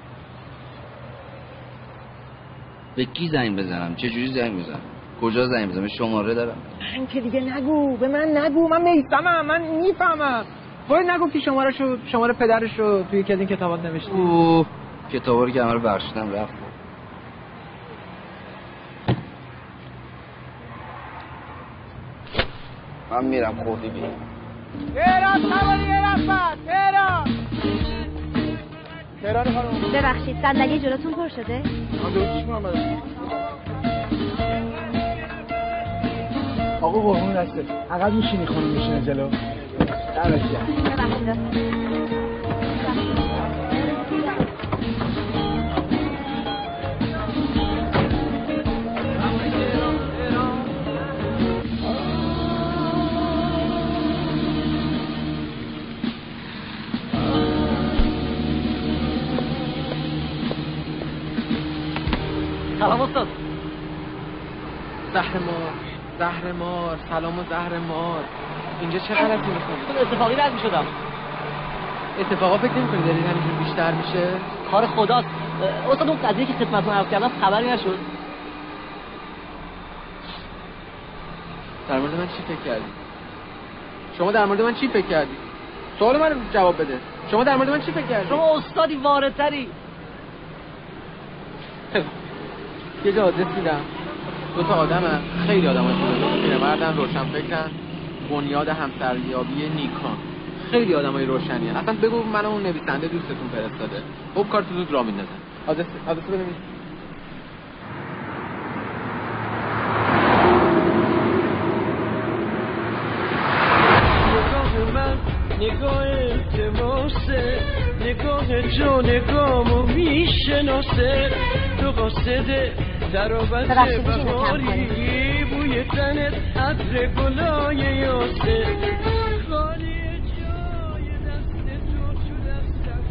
به کی زنگ بزنم چه جوری زنگ بزنم کجا زنگ بزنم شماره دارم من که دیگه نگو به من نگو من میفهمم من میفهمم باید نگفتی شماره شو شماره پدرش رو توی یکی از این کتابات نوشتی اوه کتابا رو که همه رو بخشیدم رفت من میرم خوردی بیم تهران سواری یه نفر تهران تهران خانم ببخشید صندلی جلوتون پر شده؟ آن درستش کنم بدم آقا قربون دسته عقب میشینی خانم میشینه جلو دعوت ببخشید سلام استاد زهر مار زهر مار سلام و زهر مار اینجا چه غلطی میکنی؟ اتفاقی رد میشدم اتفاقا فکر نمیکنی دارید همینجور بیشتر میشه؟ کار خداست استاد اون قضیه که خدمتتون عرض کردم خبری نشد در مورد من چی فکر کردی؟ شما در مورد من چی فکر کردی؟ سوال من جواب بده شما در مورد من چی فکر کردی؟ شما استادی واردتری یه جا آدرس میدم دو تا آدم خیلی آدم هایی پیرمردن روشن فکرن بنیاد همسریابی نیکان خیلی آدم های روشنی هن. اصلا بگو من اون نویسنده دوستتون فرستاده خب کار تو زود را میندازن آدرس آدرس بنویس نگاه التماسه نگاه جانگامو میشناسه تو قاصده در آبت بهاری بوی تنت عطر گلای یاسه خالی جای دست تو شو دستم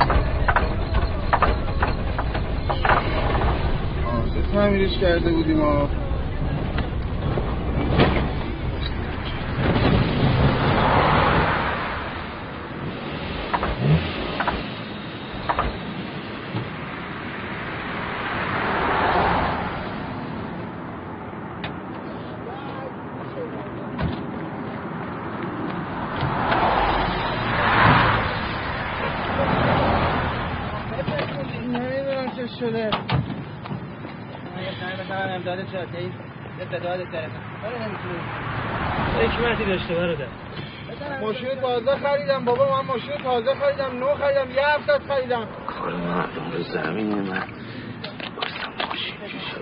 آسه تعمیرش کرده بودیم آه شده امداد جاده استعداد سرت ولی نمیتونی حکمتی داشته برادر. ماشین تازه خریدم بابا، من ماشین تازه خریدم، نو خریدم، یه هفته است خریدم. کار مردم رو زمینه، من بازم ماشین پیش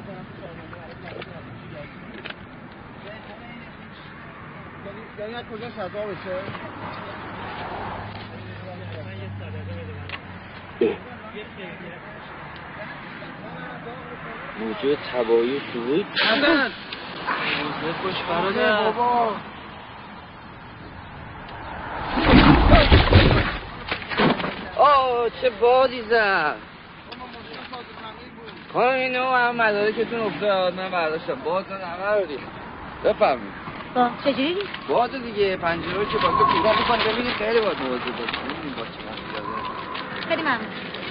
یعنی از کجا شده بشه؟ موجه تبایی و شروعی حسن موزه خوش برادر بابا. آه چه بادی زد. خانم اینو هم مدارکتون افتاد، من برداشتم باد زد همه رو دید. بفرمید. با چجوری؟ باد دیگه پنجره رو که با تو پیدا میکنه ببینید خیلی باد موضوع باشه. ببینید با چه وقتی داره. خیلی ممنون.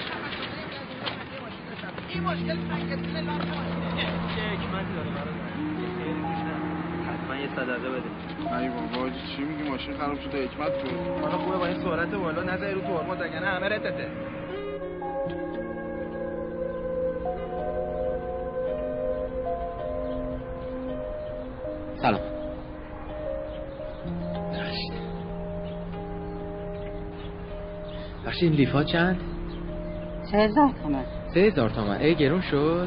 این مشکل سنگتونه لازم چه حکمتی داره برادر؟ حتما یه صدقه بده. ای بابا چی میگی؟ ماشین خراب شده حکمت بود. حالا خوبه با این سرعت بالا نذاری رو ترمز اگه همه رتته. سلام. بخشی این لیفا چند؟ سه هزار تومن. سه هزار تومن. ای گرون شد.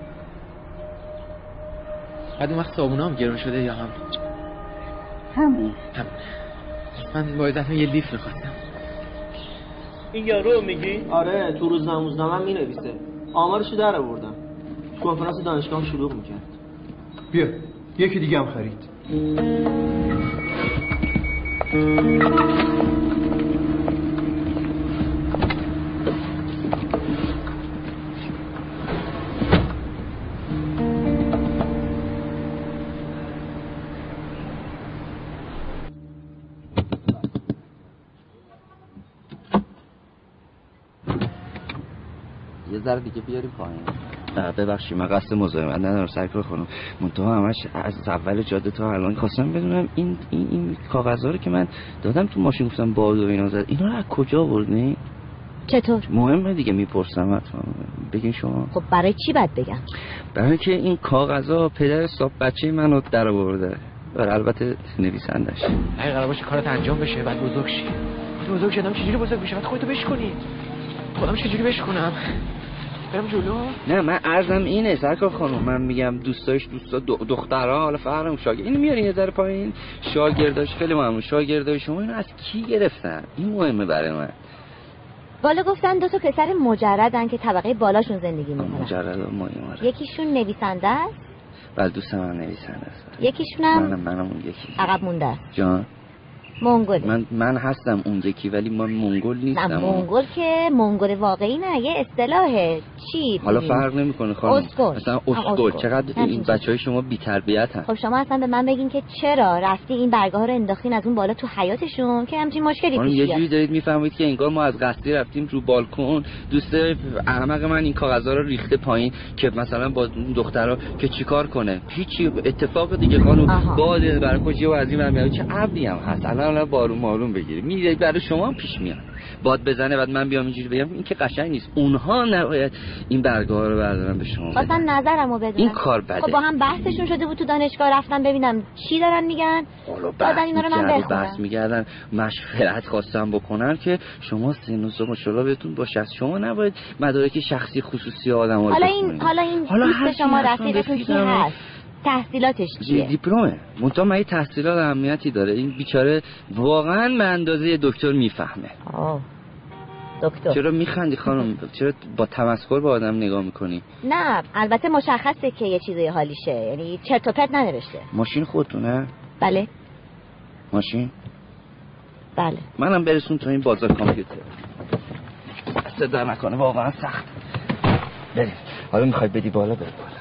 بعد اون وقت صابونه هم گرون شده یا هم؟ همون. همون. من باید ازتون یه لیف میخواستم. این یارو میگی؟ آره تو روزنامه هم مینویسه. آمارشو در آوردم. کنفرانس دانشگاه هم شلوغ میکرد. بیا یکی دیگه هم خرید. یه ذره دیگه بیاریم پایین. ببخشید من قصد مزاحمت ندارم سرکار خانم، منتها همش از اول جاده تا الان خواستم بدونم این این این کاغذها رو که من دادم تو ماشین گفتم باد و اینا زد، اینا رو از کجا آوردین؟ چطور؟ مهمه دیگه میپرسم حتما. بگین شما. خب برای چی باید بگم؟ برای اینکه این کاغذها پدر صاحب بچه منو در آورده. البته نویسندش. اگه قرار باشه کارت انجام بشه بعد بزرگ شی. بزرگ شدم چجوری بزرگ بشه؟ بعد خودتو بشکنی. خودم چجوری بشکنم؟ برم جلو؟ نه من عرضم اینه سرکار خانم، من میگم دوستاش دوستا دخترها حالا فرقم شاگرد اینو میارین یه ذره پایین. شاگرداش خیلی ممنون. شاگردای شما اینو از کی گرفتن؟ این مهمه برای من. بالا گفتن دو تا پسر مجردن که طبقه بالاشون زندگی میکنن. مجرد و مهمه. یکیشون نویسنده است. بله دوست من نویسنده است. یکیشون هم منم منم اون یکی. عقب مونده است. جان منگوله. من من هستم اون یکی ولی من منگول نیستم. نه منگول که منگول واقعی نه، یه اصطلاحه. چی؟ حالا فرق نمیکنه خانم. اسکول. مثلا اسکول چقدر این بچهای شما بی تربیتن. خب شما اصلا به من بگین که چرا رفتی این برگه ها رو انداختین از اون بالا تو حیاتشون که همچین مشکلی پیش بیاد. یه جوری دارید میفهمید که انگار ما از قصدی رفتیم رو بالکن، دوست احمق من این کاغذا رو ریخته پایین که مثلا با دخترها که چیکار کنه. هیچی اتفاق دیگه خانم. باد برای کجا و از این برمیاد چه عبدی هم هست. الان بارون مارون بگیره میره برای شما پیش میاد. باد بزنه بعد من بیام اینجوری بگم این که قشنگ نیست. اونها نباید این برگه ها رو بردارن به شما. اصلا نظرمو بدونم. این کار بده. خب با هم بحثشون شده بود تو دانشگاه، رفتم ببینم چی دارن میگن. دادن اینا رو من بخونم. بحث میگردن مشورت خواستم بکنن که شما سن و سال ماشاءالله بهتون باشه. از شما نباید مدارک شخصی خصوصی آدم‌ها رو حالا این حالا این دوست شما رفیقتون کی هست؟ تحصیلاتش چیه؟ دیپلمه. منتها من تحصیلات اهمیتی داره. این بیچاره واقعا به اندازه دکتر میفهمه. آه. دکتر. چرا میخندی خانم؟ چرا با تمسخر به آدم نگاه میکنی؟ نه البته مشخصه که یه چیزی حالیشه، یعنی چرت و پرت ننوشته. ماشین خودتونه؟ بله. ماشین؟ بله. منم برسون تو این بازار کامپیوتر. صدا نکنه واقعا سخت. بریم. حالا میخوای بدی بالا بری بالا.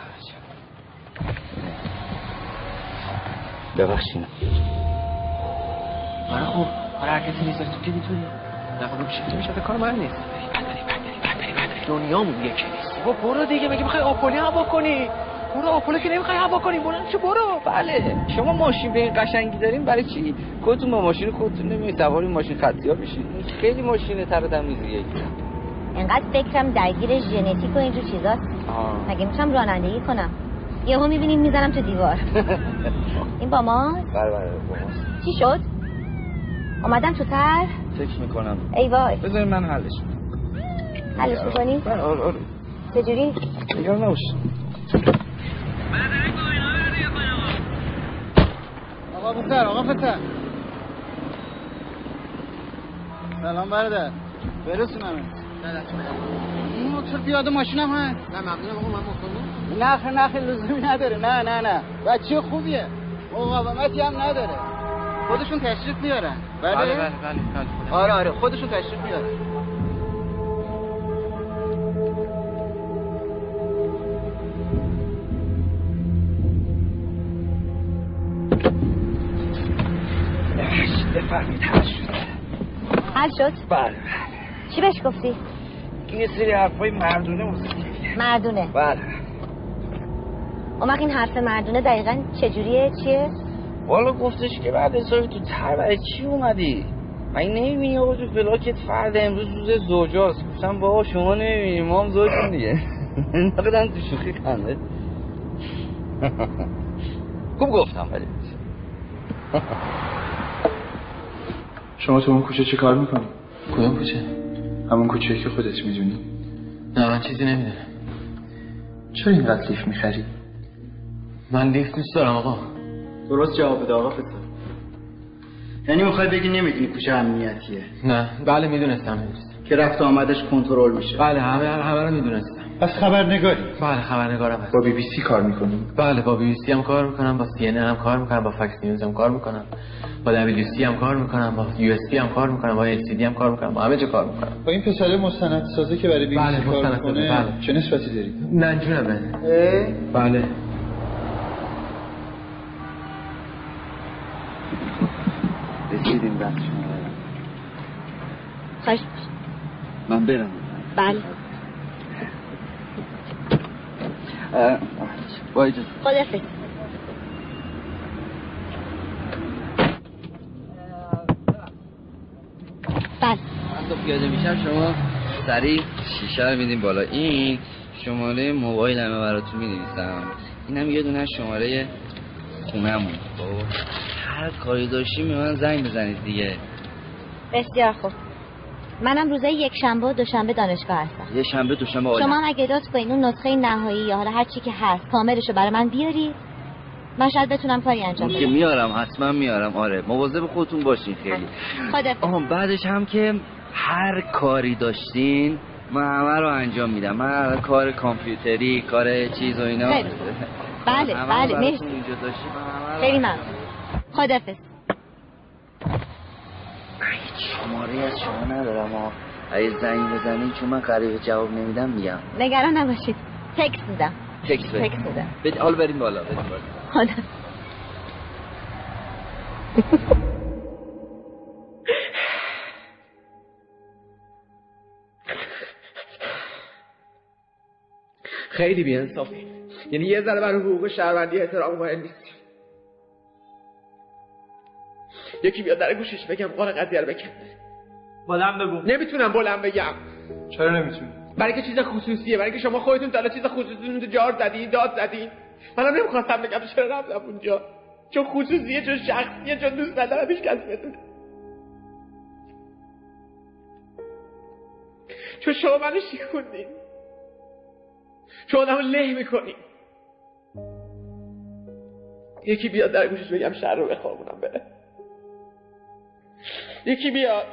ببخشید. آره خب آره هر کسی نیست تو که میتونی. نه خب بشه میشه کار من نیست. بری بری بری بری بری دنیامون یکی نیست. بابا برو دیگه، مگه میخوای آپولی هوا کنی؟ برو آپولی که نمیخوای هوا کنی، برو چه برو. بله شما ماشین به این قشنگی دارین برای چی؟ خودتون با ماشین خودتون نمیای سوار این ماشین خطی‌ها بشین. خیلی ماشین تر تمیزیه. انقدر فکرم درگیر ژنتیک و اینجور چیزاست. مگه میتونم رانندگی کنم؟ یهو میبینیم میزنم تو دیوار. این با ما؟ بله بله با ماست. چی شد؟ اومدم تو تر؟ فکر میکنم. ای وای. بذارید من حلش میکنم. حلش میکنی؟ بله آره آره. چجوری؟ نگران نباش. آقا پسر آقا پسر سلام برادر برسونم این موتور پیاده ماشینم هست. نه ممنونم آقا من مخالفم. نه خیر نه خیر لزومی نداره. نه نه نه بچه خوبیه مقاومتی هم نداره. خودشون تشریف میارن. بله بله بله بله. آره آره خودشون تشریف میارن. بفرمید حل شد. حل شد؟ بله چی بهش گفتی؟ یه سری حرفای مردونه موسیقی. مردونه؟ بله. اون وقت این حرف مردونه دقیقا چجوریه چیه؟ والا گفتش که بعد حسابی تو تر برای چی اومدی؟ من نمیبینی آقا تو فلاکت فرد امروز روز زوجاست. گفتم بابا شما نمیبینی ما هم زوجیم دیگه. نقدم تو شوخی خنده. خوب گفتم ولی شما تو اون کوچه چه کار میکنی؟ کدوم کوچه؟ همون کوچه که خودت میدونی؟ نه من چیزی نمیدونم. چرا اینقدر لیف میخری؟ من لیف دوست دارم آقا. درست جواب بده آقا پسر. یعنی میخوای بگی نمیدونی کوچه امنیتیه؟ نه بله میدونستم میدونستم که رفت آمدش کنترل میشه. بله همه همه رو میدونستم. پس خبرنگاری؟ بله خبرنگارم هست. با بی بی سی کار میکنی؟ بله با بی بی سی هم کار میکنم، با سی ان ان هم کار میکنم، با فکس نیوز هم کار میکنم، با دبلیو سی هم کار میکنم، با یو اس پی هم کار میکنم، با ال سی دی هم کار میکنم، با همه جا کار میکنم. با این پسر مستندسازه که برای بی بی سی بله کار میکنه بله. چه نسبتی داری؟ ننجونمه. بله. رسیدیم بخش شما. خواهش من برم. بله. با اجازه. خدافظ. بله. من تو پیاده میشم شما سریع شیشه رو میدیم بالا. این شماره موبایل همه براتون می‌نویسم. اینم یه دونه شماره خونه‌مون. خب هر کاری داشتیم به من زنگ بزنید دیگه. بسیار خوب. منم روزای یک شنبه و دوشنبه دانشگاه هستم. یه شنبه دوشنبه عالی. شما هم اگه لطف کنین اون نسخه نهایی یا حالا هر چی که هست کاملشو برای من بیاری. من شاید بتونم کاری انجام بدم. که میارم حتما میارم. آره مواظب خودتون باشین خیلی. خدا. آها بعدش هم که هر کاری داشتین من همه رو انجام میدم. من کار کامپیوتری، کار چیز و اینا. خیلی. بله بله مرسی. خیلی ممنون. خدافظ. شماره از شما ندارم ها. اگه زنگ بزنین چون من قریب جواب نمیدم میگم. نگران نباشید. تکس میدم. تکس بدید. تکس میدم. بد حالا بریم بالا بریم بالا. خدا. خیلی بی‌انصافی. یعنی یه ذره برای حقوق شهروندی احترام قائل نیست. یکی بیاد در گوشش بگم قال قضیه رو بکن. بلند بگو. نمیتونم بلند بگم. چرا نمیتونی؟ برای که چیز خصوصیه، برای که شما خودتون تا چیز خصوصیتون تو جار زدین، داد زدین. منم نمیخواستم بگم چرا رفتم اونجا. چون خصوصیه، چون شخصیه، چون دوست ندارم هیچ کس بدونه. چون شما منو شیکوندین. چون آدمو له میکنین. یکی بیاد در گوشش بگم شهر رو بخوابونم بره. یکی بیاد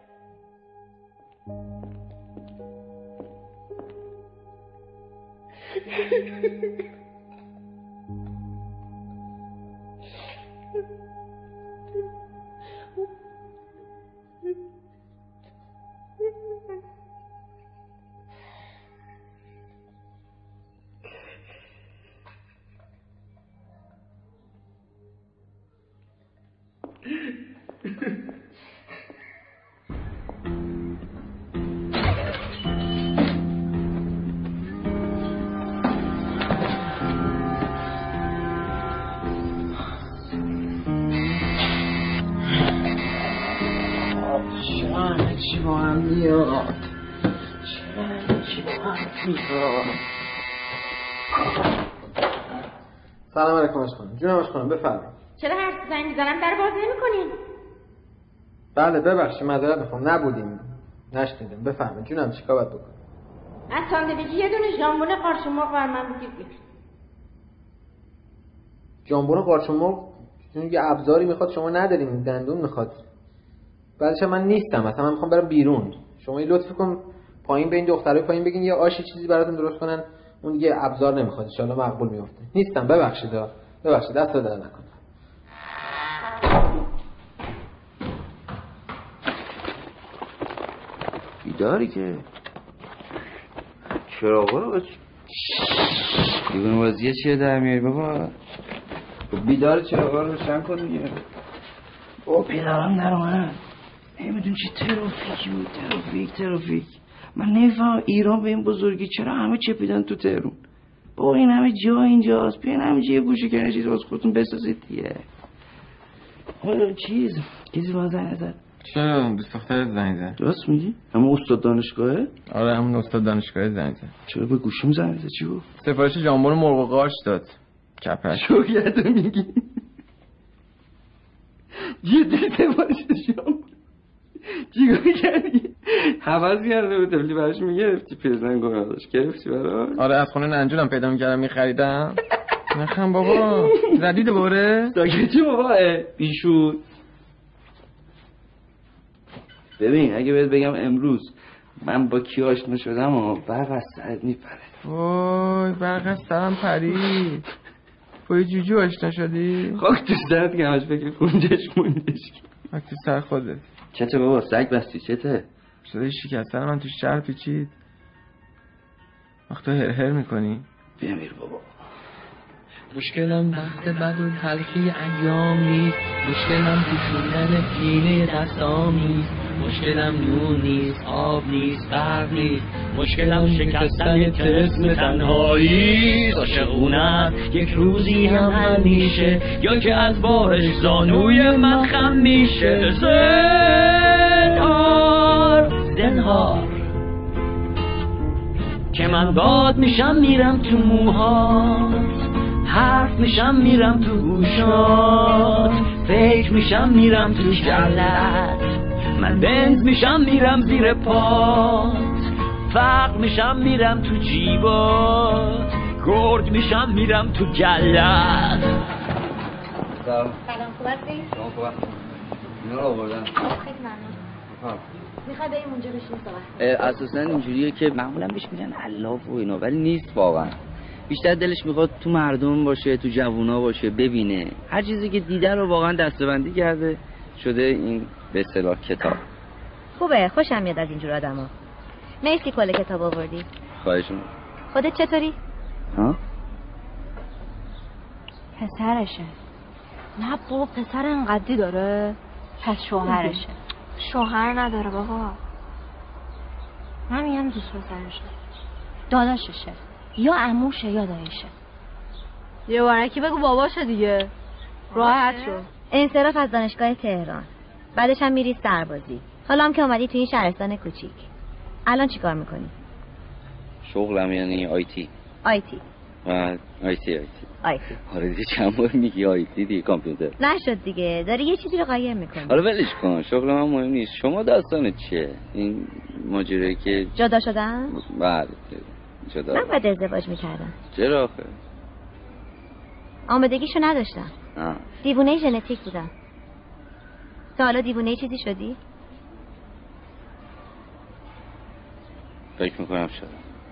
چی با هم میاد چی با هم میاد سلام علیکم اشخانم. جونم اشخانم بفرمایید. چرا هر زنگ میزنم در باز نمی‌کنین؟ بله ببخشید معذرت میخوام نبودیم نشنیدیم. بفرمایید جونم چیکار باید بکنم؟ از ساندویچی یه دونه ژامبون قارچ مرغ بر من بگیر. ژامبون قارچ مرغ یه ابزاری میخواد شما نداریم، دندون میخواد. بعدش من نیستم اصلا، من میخوام برم بیرون. شما یه لطف کن پایین به این دخترای پایین بگین یه آشی چیزی براتون درست کنن، اون دیگه ابزار نمیخواد ان شاء الله مقبول میفته. نیستم ببخشید ببخشید دست در نکن. بیداری که چراغا رو بچ دیگه بازیه چیه در میاری بابا؟ بیدار چراغا رو روشن کن دیگه. او پدرم در اومد نمیدون چی ترافیکی بود. ترافیک ترافیک من نمیفهم ایران به این بزرگی چرا همه چپیدن تو تهرون. با این همه جا اینجاست، بیاین همینجا یه گوشه کنه چیز باز خودتون بسازید دیگه. چیز چیزی باز زنگ زد. چرا دوست دخترت زنگ زد؟ درست میگی؟ همون استاد دانشگاهه؟ آره همون استاد دانشگاه زنگ زد. چرا به گوشیم زنگ زد؟ چی گفت؟ سفارش ژامبون مرغ و قارچ داد. کپش شوگردو میگی؟ جدی سفارش ژامبون چیکار کردی؟ حواس کرده بود تبلی براش میگرفتی پیرزن گناه داشت گرفتی براش؟ آره از خونه ننجونم پیدا میکردم میخریدم. نخم بابا زدی دوباره؟ ساکتی بابا بیشود. ببین اگه بهت بگم امروز من با کی آشنا شدم و برق از سرت میپره. وای برق از سرم پرید. با یه جوجو آشنا شدی؟ خاک تو سرت که همش فکر کنجش موندش. خاک تو سر خودت. چته بابا سگ بستی چته؟ صدای شکستن من تو شهر پیچید. وقتا هر هر میکنی؟ بمیر بابا. مشکلم وقت بد و تلخی ایام نیست، مشکلم پوشوندن پینه دستام نیست، مشکلم نون نیست، آب نیست، برق نیست، مشکلم شکستن طلسم تنهایی عاشقونت یک روزی هم حل میشه، یا که از بارش زانوی من خم میشه. زنهار زنهار که من باد میشم میرم تو موهات، حرف میشم میرم تو گوشات، فکر میشم میرم تو کلت، من بنز میشم میرم زیر پات، فقر میشم میرم تو جیبات، گرد میشم میرم تو گلت. سلام خوب هستی؟ شما خوب هستی؟ اینا رو آوردم. خیلی ممنون. میخوای بریم اونجا بشینیم صحبت؟ اساسا اینجوریه که معمولا بهش میگن علاف و اینا ولی نیست واقعا. بیشتر دلش میخواد تو مردم باشه، تو جوونا باشه، ببینه هر چیزی که دیده رو واقعا دسته‌بندی کرده شده این به اصطلاح کتاب. خوبه خوشم میاد از اینجور آدما. مرسی کل کتاب آوردی. خواهش می‌کنم. خودت چطوری؟ ها؟ پسرشه. نه بابا پسر انقدی داره. پس شوهرشه. شوهر نداره بابا. من میگم دوست پسرشه. داداششه. یا عموشه یا دایشه. یه بارکی بگو باباشه دیگه. راحت شو. انصراف از دانشگاه تهران. بعدش هم میری سربازی. حالا هم که اومدی تو این شهرستان کوچیک. الان چیکار میکنی؟ شغلم یعنی آیتی. آیتی. و آیتی آیتی. آیتی. آره دیگه چند بار میگی آیتی دیگه کامپیوتر. نشد دیگه. داری یه چیزی رو قایم میکنی. حالا ولش کن. شغل من مهم نیست. شما داستانت چیه؟ این ماجرایی که جدا شدن؟ بله. جدا. من باید ازدواج میکردم. چرا آخه؟ آمادگیشو نداشتم. آه. دیوونه ژنتیک بودم. تا حالا دیوونه چیزی شدی؟ فکر میکنم شدم.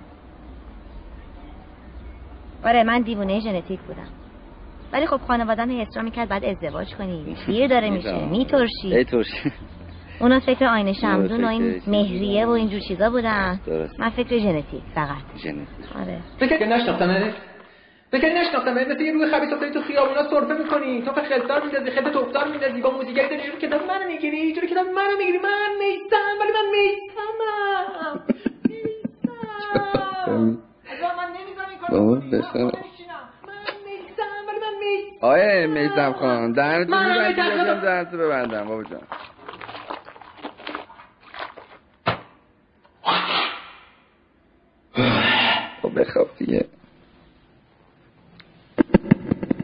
آره من دیوونه ژنتیک بودم. ولی خب خانواده‌ام اصرار میکرد بعد ازدواج کنی. دیر داره میشه. میترشی. میترشی. اونا فکر آینه شمدون و این مهریه و اینجور چیزا بودن. من فکر ژنتیک فقط. ژنتیک. آره. فکر نشناختمت. فکر نشناختمت مثل یه روح خبیث افتادی تو خیابونا سرفه میکنی. تو خلطار میندازی، خلط توفتار میندازی با موزیکای داری جوری کتاب منو میگیری، جوری کتاب منو میگیری. من میستم ولی من میستمم. میستم. من نمیذارم این کارو کنی. آیه میزم خان دهنتو میبندم دهنتو ببندم بابا جان. خب بخواب دیگه.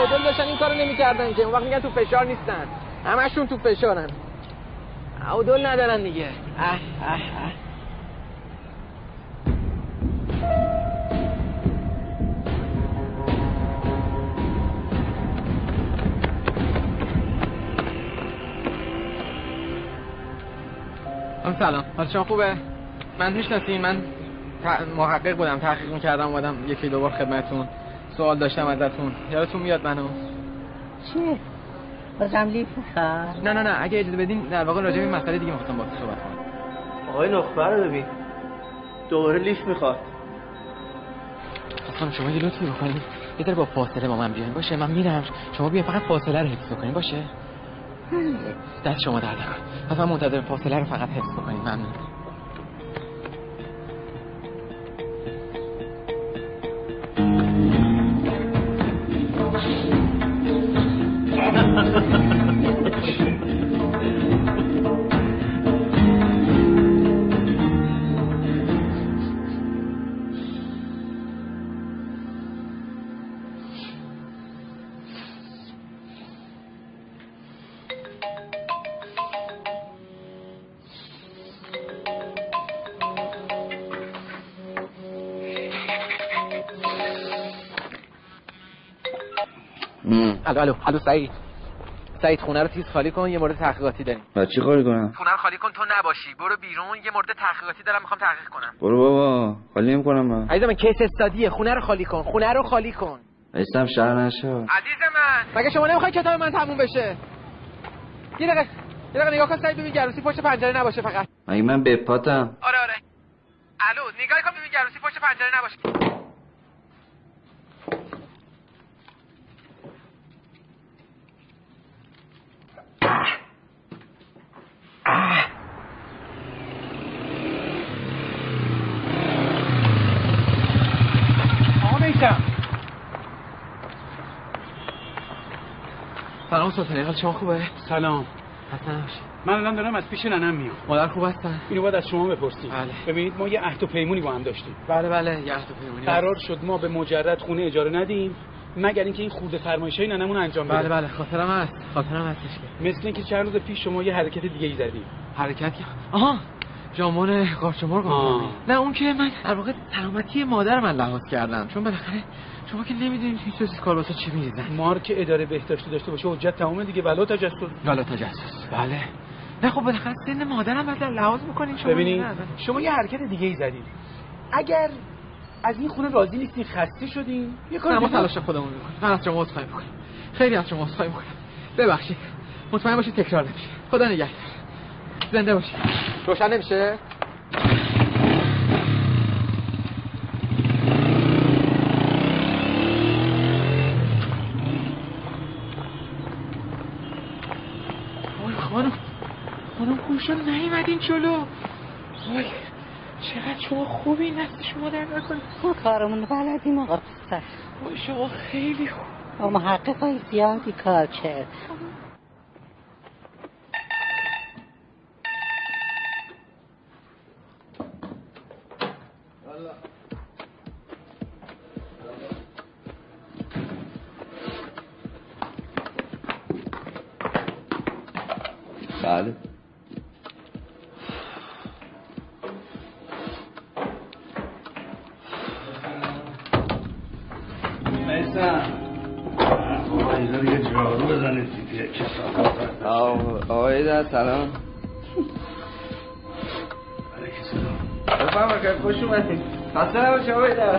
تعادل داشتن این کارو نمی‌کردن که اون وقت میگن تو فشار نیستن. همشون تو فشارن. تعادل ندارن دیگه. اه اه اه. سلام، حال شما خوبه؟ من میشناسین؟ من محقق بودم، تحقیق می‌کردم، اومدم یکی دو بار خدمتتون. سوال داشتم ازتون. یادتون میاد منو؟ چی؟ بازم لیف می‌خواد؟ نه نه نه، اگه اجازه بدین در واقع راجع به این مسئله دیگه می‌خواستم باهاتون صحبت کنم. آقای نخبه رو ببین. دوباره لیف می‌خواد. خانم شما یه لطفی بکنید. یه ذره با فاصله با من بیاین باشه؟ من میرم. شما بیاین فقط فاصله رو حفظ کنین باشه؟ دست شما درد نکنه. پس من منتظر فاصله رو فقط حفظ بکنید. ممنون. الو الو الو سعید سعید خونه رو تیز خالی کن، یه مورد تحقیقاتی داریم. بعد چی خالی کنم؟ خونه رو خالی کن، تو نباشی، برو بیرون، یه مورد تحقیقاتی دارم میخوام تحقیق کنم. برو بابا، خالی نمی‌کنم من. عزیزم من کیس استادیه، خونه رو خالی کن، خونه رو خالی کن. عزیزم شر نشه. عزیز من مگه شما نمیخوای کتاب من تموم بشه؟ یه دقیقه یه دقیقه نگاه کن سعید، ببین گروسی پشت پنجره نباشه فقط. مگه من بپاتم؟ آره آره. الو نگاه کن ببین گروسی پشت پنجره نباشه. سلام سلطانی، حال شما خوبه؟ سلام. حسن باشی. من الان دارم از پیش ننم میام. مادر خوب هستن؟ اینو باید از شما بپرسید. بله. ببینید ما یه عهد و پیمونی با هم داشتیم. بله بله یه عهد و پیمونی. قرار شد ما به مجرد خونه اجاره ندیم مگر اینکه این خورده فرمایشای ننمون انجام بده. بله بله خاطرم هست. خاطرم هستش که مثل اینکه چند روز پیش شما یه حرکت دیگه ای زدید. حرکتی؟ آها. ژامون قارچمرغ. نه اون که من در واقع سلامتی مادر من لحاظ کردم، چون بالاخره شما که نمیدونید این سوسیس کالباسا چی میریزن. مارک اداره بهداشتی داشته باشه حجت تمومه دیگه، ولا تجسس. ولا تجسس. بله. نه خب بالاخره سن مادرم باید لحاظ بکنین شما. ببینید شما یه حرکت دیگه ای زدید. اگر از این خونه راضی نیستین، خسته شدین، یه کار ما تلاش خودمون میکنیم. من از شما عذرخواهی میکنم. خیلی از شما عذرخواهی میکنم. ببخشید. مطمئن باشید تکرار نمیشه. خدا نگهدار. زنده باشید. روشن نمیشه؟ خانم خانم خوشم نیومدین جلو. وای چقدر شما خوبی، نست شما در نکنید. ما کارمون بلدیم آقا پسر. وای شما خیلی خوب. با محققای زیادی کار کرد. بله میسم آقا اینجا دیگه جارو بزنید دیگه کسافت. آقای در سلام. بفرما که خوش اومدید. حسن باشه آقای در.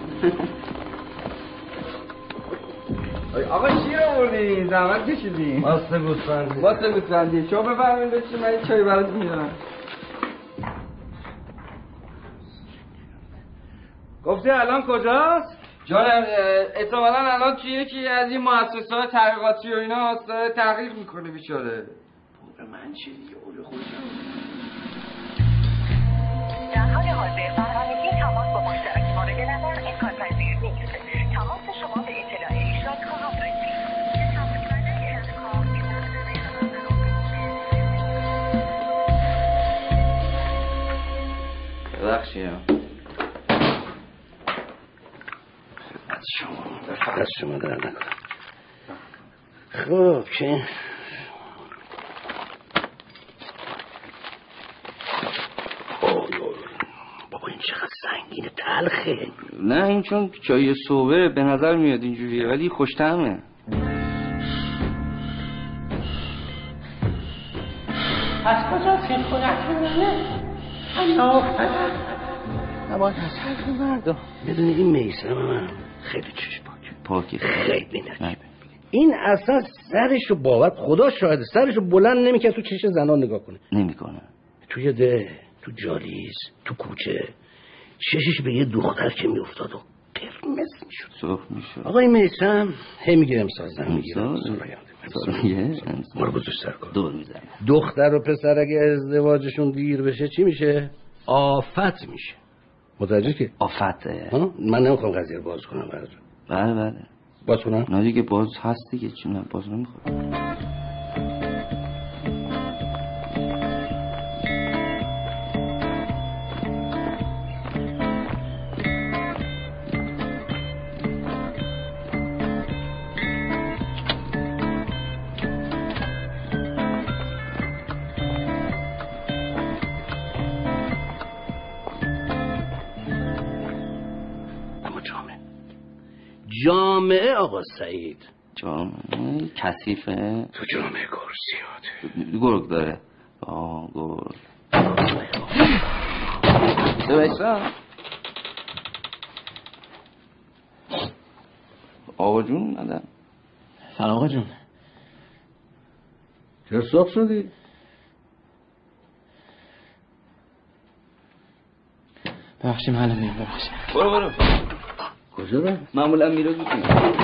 آقا شیر آوردین، زحمت کشیدین. ماست گوسفندی. ماست گوسفندی. شما بفرمایید بچین، من یه چای براتون میارم. گفتی الان کجاست؟ جانم احتمالاً الان توی یکی از این مؤسسات تحقیقاتی و اینا داره تحقیق میکنه بیچاره. به من چه دیگه اول خودم. در حال حاضر برنامگی تماس با مشترک مورد نظر امکان پذیر نیست. تماس شما به اطلاع ایشان خواهم رسید. ببخشید. از شما فقط شما در نکنم. خب که بابا این چقدر سنگینه، تلخه. نه این چون چای صبح به نظر میاد اینجوریه ولی خوش‌طعمه. از کجا این خونتونه؟ الله نباید از حرف مردم. بدونی این میسم من خیلی چشم پاکی خیلی نجیب. این اصلا سرش رو باور خدا شاهده سرش رو بلند نمیکنه تو چشم زنان نگاه کنه. نمیکنه. توی ده، تو جالیز، تو کوچه چشش به یه دختر که میافتاد و قرمز میشد. سرخ میشد. آقا این میسم هی میگیره امسازن میگیره. ما رو بزرگ سر کن. دور میزنه. دختر و پسر اگه ازدواجشون دیر بشه چی میشه؟ آفت میشه. متوجه که؟ آفته. من نمیخوام قضیه رو باز کنم براتون. بله بله. باز کنم؟ نه دیگه باز هست دیگه، چی نه باز نمیخوام. جامعه آقا سعید جامعه کثیفه. تو جامعه گرزیاته گرگ داره. آه گرگ سبشتر آقا جون اومدن. سلام آقا جون. چرا سرخ شدی؟ ببخشیم حالا میام. ببخشیم برو برو. کجا رو؟ معمولا میره گوشیم.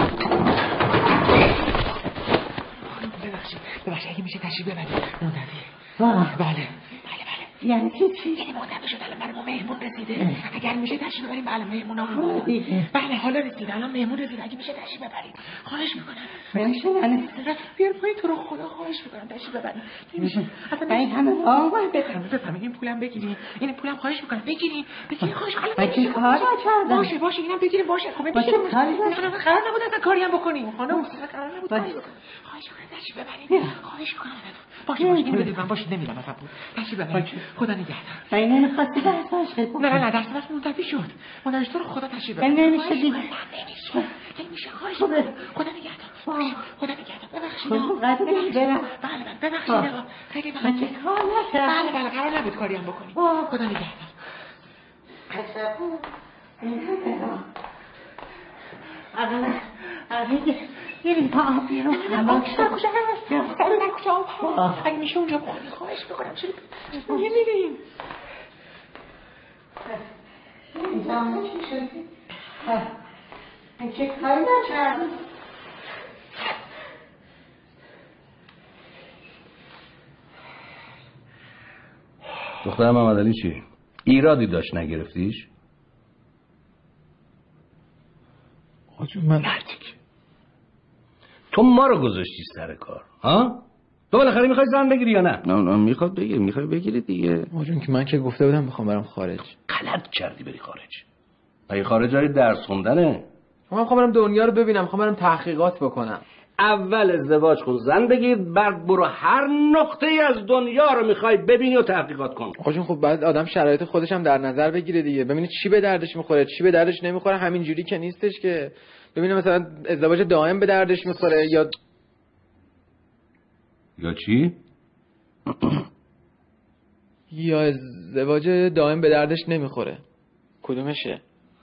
ببخشید ببخشید اگه میشه تشریف ببرید منتظر. بله بله بله. یعنی چی چی؟ یعنی منتظر شد الان برای ما مهمون رسیده. اگر میشه تشریف ببریم. بله مهمون هم بله حالا رسیده. الان مهمون رسیده. اگه میشه تشریف ببرید خواهش میکنم. نمیشه من بیار پای تو رو خدا خواهش میکنم تشریف ببرید. نمیشه اصلا این همه آقا بفرمایید بفرمایید این پولم بگیرید. این پولم خواهش میکنم بگیرید. بگیرید خواهش حالا بگیرید. کار کردم. باشه باشه اینم بگیرید باشه. خب میشه نه قرار نبود اصلا کاری هم بکنیم. خانم قرار نبود کاری بکنیم. خواهش میکنم تشریف ببرید. خواهش میکنم. باشه باشه اینو بدید من. باشه نمیرم اصلا. تشریف ببرید. خدا نگهدار. من نمیخواستی درسش خیلی. نه نه درس درس منتفی شد. منتفی شد. خدا تشریف ببرید. نمیشه دیگه. نمیشه. نمیشه. خواهش میکنم. خدا نگهدار. خدا نگهدار. ببخشید. برم. بله بله ببخشید. خیلی من کار نکردم. بله بله قرار نبود کاری هم بکنیم. خدا نگهدار. اقلا اقلا یه تا آب بیرون همه کشا کجا هست من کجا آب اگه میشه اونجا بخونی خواهش بکنم چرا نمیریم اینجا چی شدی؟ این چه کاری نکردی؟ دختر محمد علی چی؟ ایرادی داشت نگرفتیش؟ آجون من هرچیک تو ما رو گذاشتی سر کار ها؟ تو بالاخره میخوای زن بگیری یا نه؟ نه نه میخواد بگیری. میخوای بگیری دیگه. آجون که من که گفته بودم میخوام برم خارج. غلط کردی بری خارج. اگه خارج های درس خوندنه. من میخوام برم دنیا رو ببینم. میخوام برم تحقیقات بکنم. اول ازدواج کن زن بگیر بعد برو هر نقطه ای از دنیا رو میخوای ببینی و تحقیقات کن. آجون خب بعد آدم شرایط خودش هم در نظر بگیره دیگه. ببینه چی به دردش میخوره چی به دردش نمیخوره. همین جوری که نیستش که ببینه مثلا ازدواج دائم به دردش میخوره یا یا چی؟ یا ازدواج دائم به دردش نمیخوره. کدومشه؟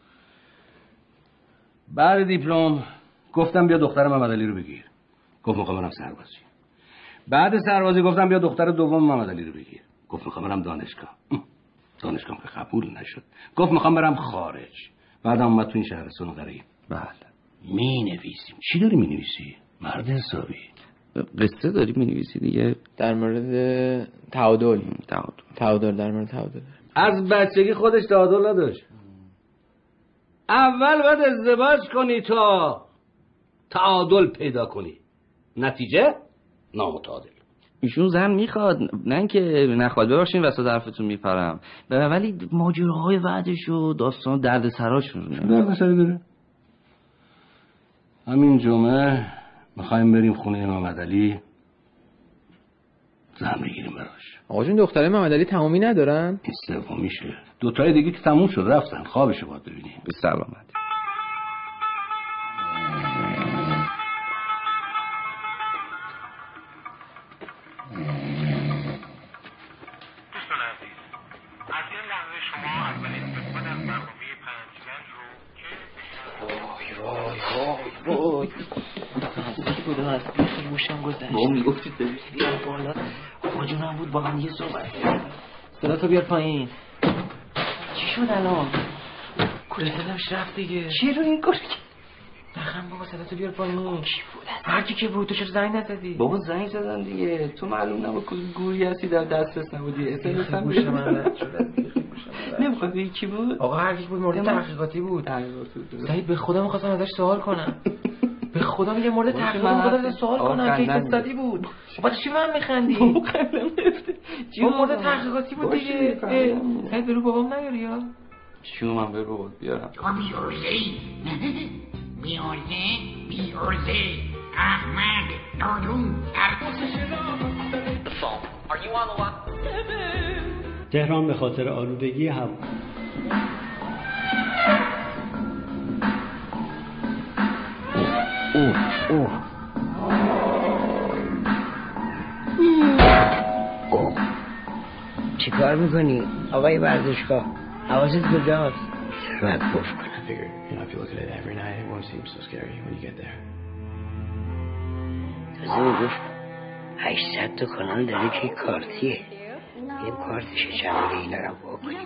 بعد دیپلم گفتم بیا دختر محمد علی رو بگیر. گفت میخوام برم سربازی. بعد سربازی گفتم بیا دختر دوم محمد علی رو بگیر. گفت میخوام برم دانشگاه. دانشگاه که قبول نشد. گفت میخوام برم خارج. بعد اومد تو این شهرستان غریب. بله. می نویسیم. چی داری می نویسی؟ مرد حسابی. قصه داری می نویسی دیگه. در مورد تعادل. تعادل. تعادل در مورد تعادل. از بچگی خودش تعادل نداشت. اول باید ازدواج کنی تا تعادل پیدا کنی. نتیجه نامتعادل. ایشون زن میخواد نه اینکه نخواد. ببخشید وسط حرفتون میپرم ولی ماجراهای بعدش و داستان دردسراشون دردسری داره. همین جمعه میخوایم بریم خونه محمد علی زن بگیریم براش. آقا جون دختره محمد علی تمامی ندارن؟ این سومیشه. دو تای دیگه که تموم شد رفتن، خوابشو باید ببینیم. به سلامت. وای نزدیک بودم از بیخی گوشم گذشت. با میگفتید ببینید بیار بالا. آقا جونم بود با هم یه صحبت صدا تو بیار پایین. چی شد الان؟ کل دلمش رفت دیگه. چی رو این کار کرد؟ نخم بابا صدا تو بیار پایین. کی بود؟ هر کی که بود. تو چرا زنگ نزدی؟ بابا زنگ زدن دیگه. تو معلوم نبود کدوم گوری هستی در دسترس نبودی. اصلا گوش من رد شد. نمیخواد بگی کی بود؟ آقا هر کی بود مورد تحقیقاتی بود. سعید به خدا می‌خواستم ازش سوال کنم. به خدا میگه مورد تحقیقات می‌خواستم ازش سوال کنم که اقتصادی بود. خب چی من می‌خندی؟ بابا خندم نرفته. چی مورد تحقیقاتی بود دیگه؟ سعید برو بابام نیاری یا؟ چیو من برو بابا بیارم. بیارزی بیارزی بیارزی احمد دارون تهران به خاطر آلودگی هوا. اوه اوه اوه چی کار میکنی؟ آقای ورزشگاه حواست کجاست؟ باید گفت کنم. تازه میگفت هشتصد تا کانال داره که کارتیه. این کارتشه چند میگه اینا رو بکنیم.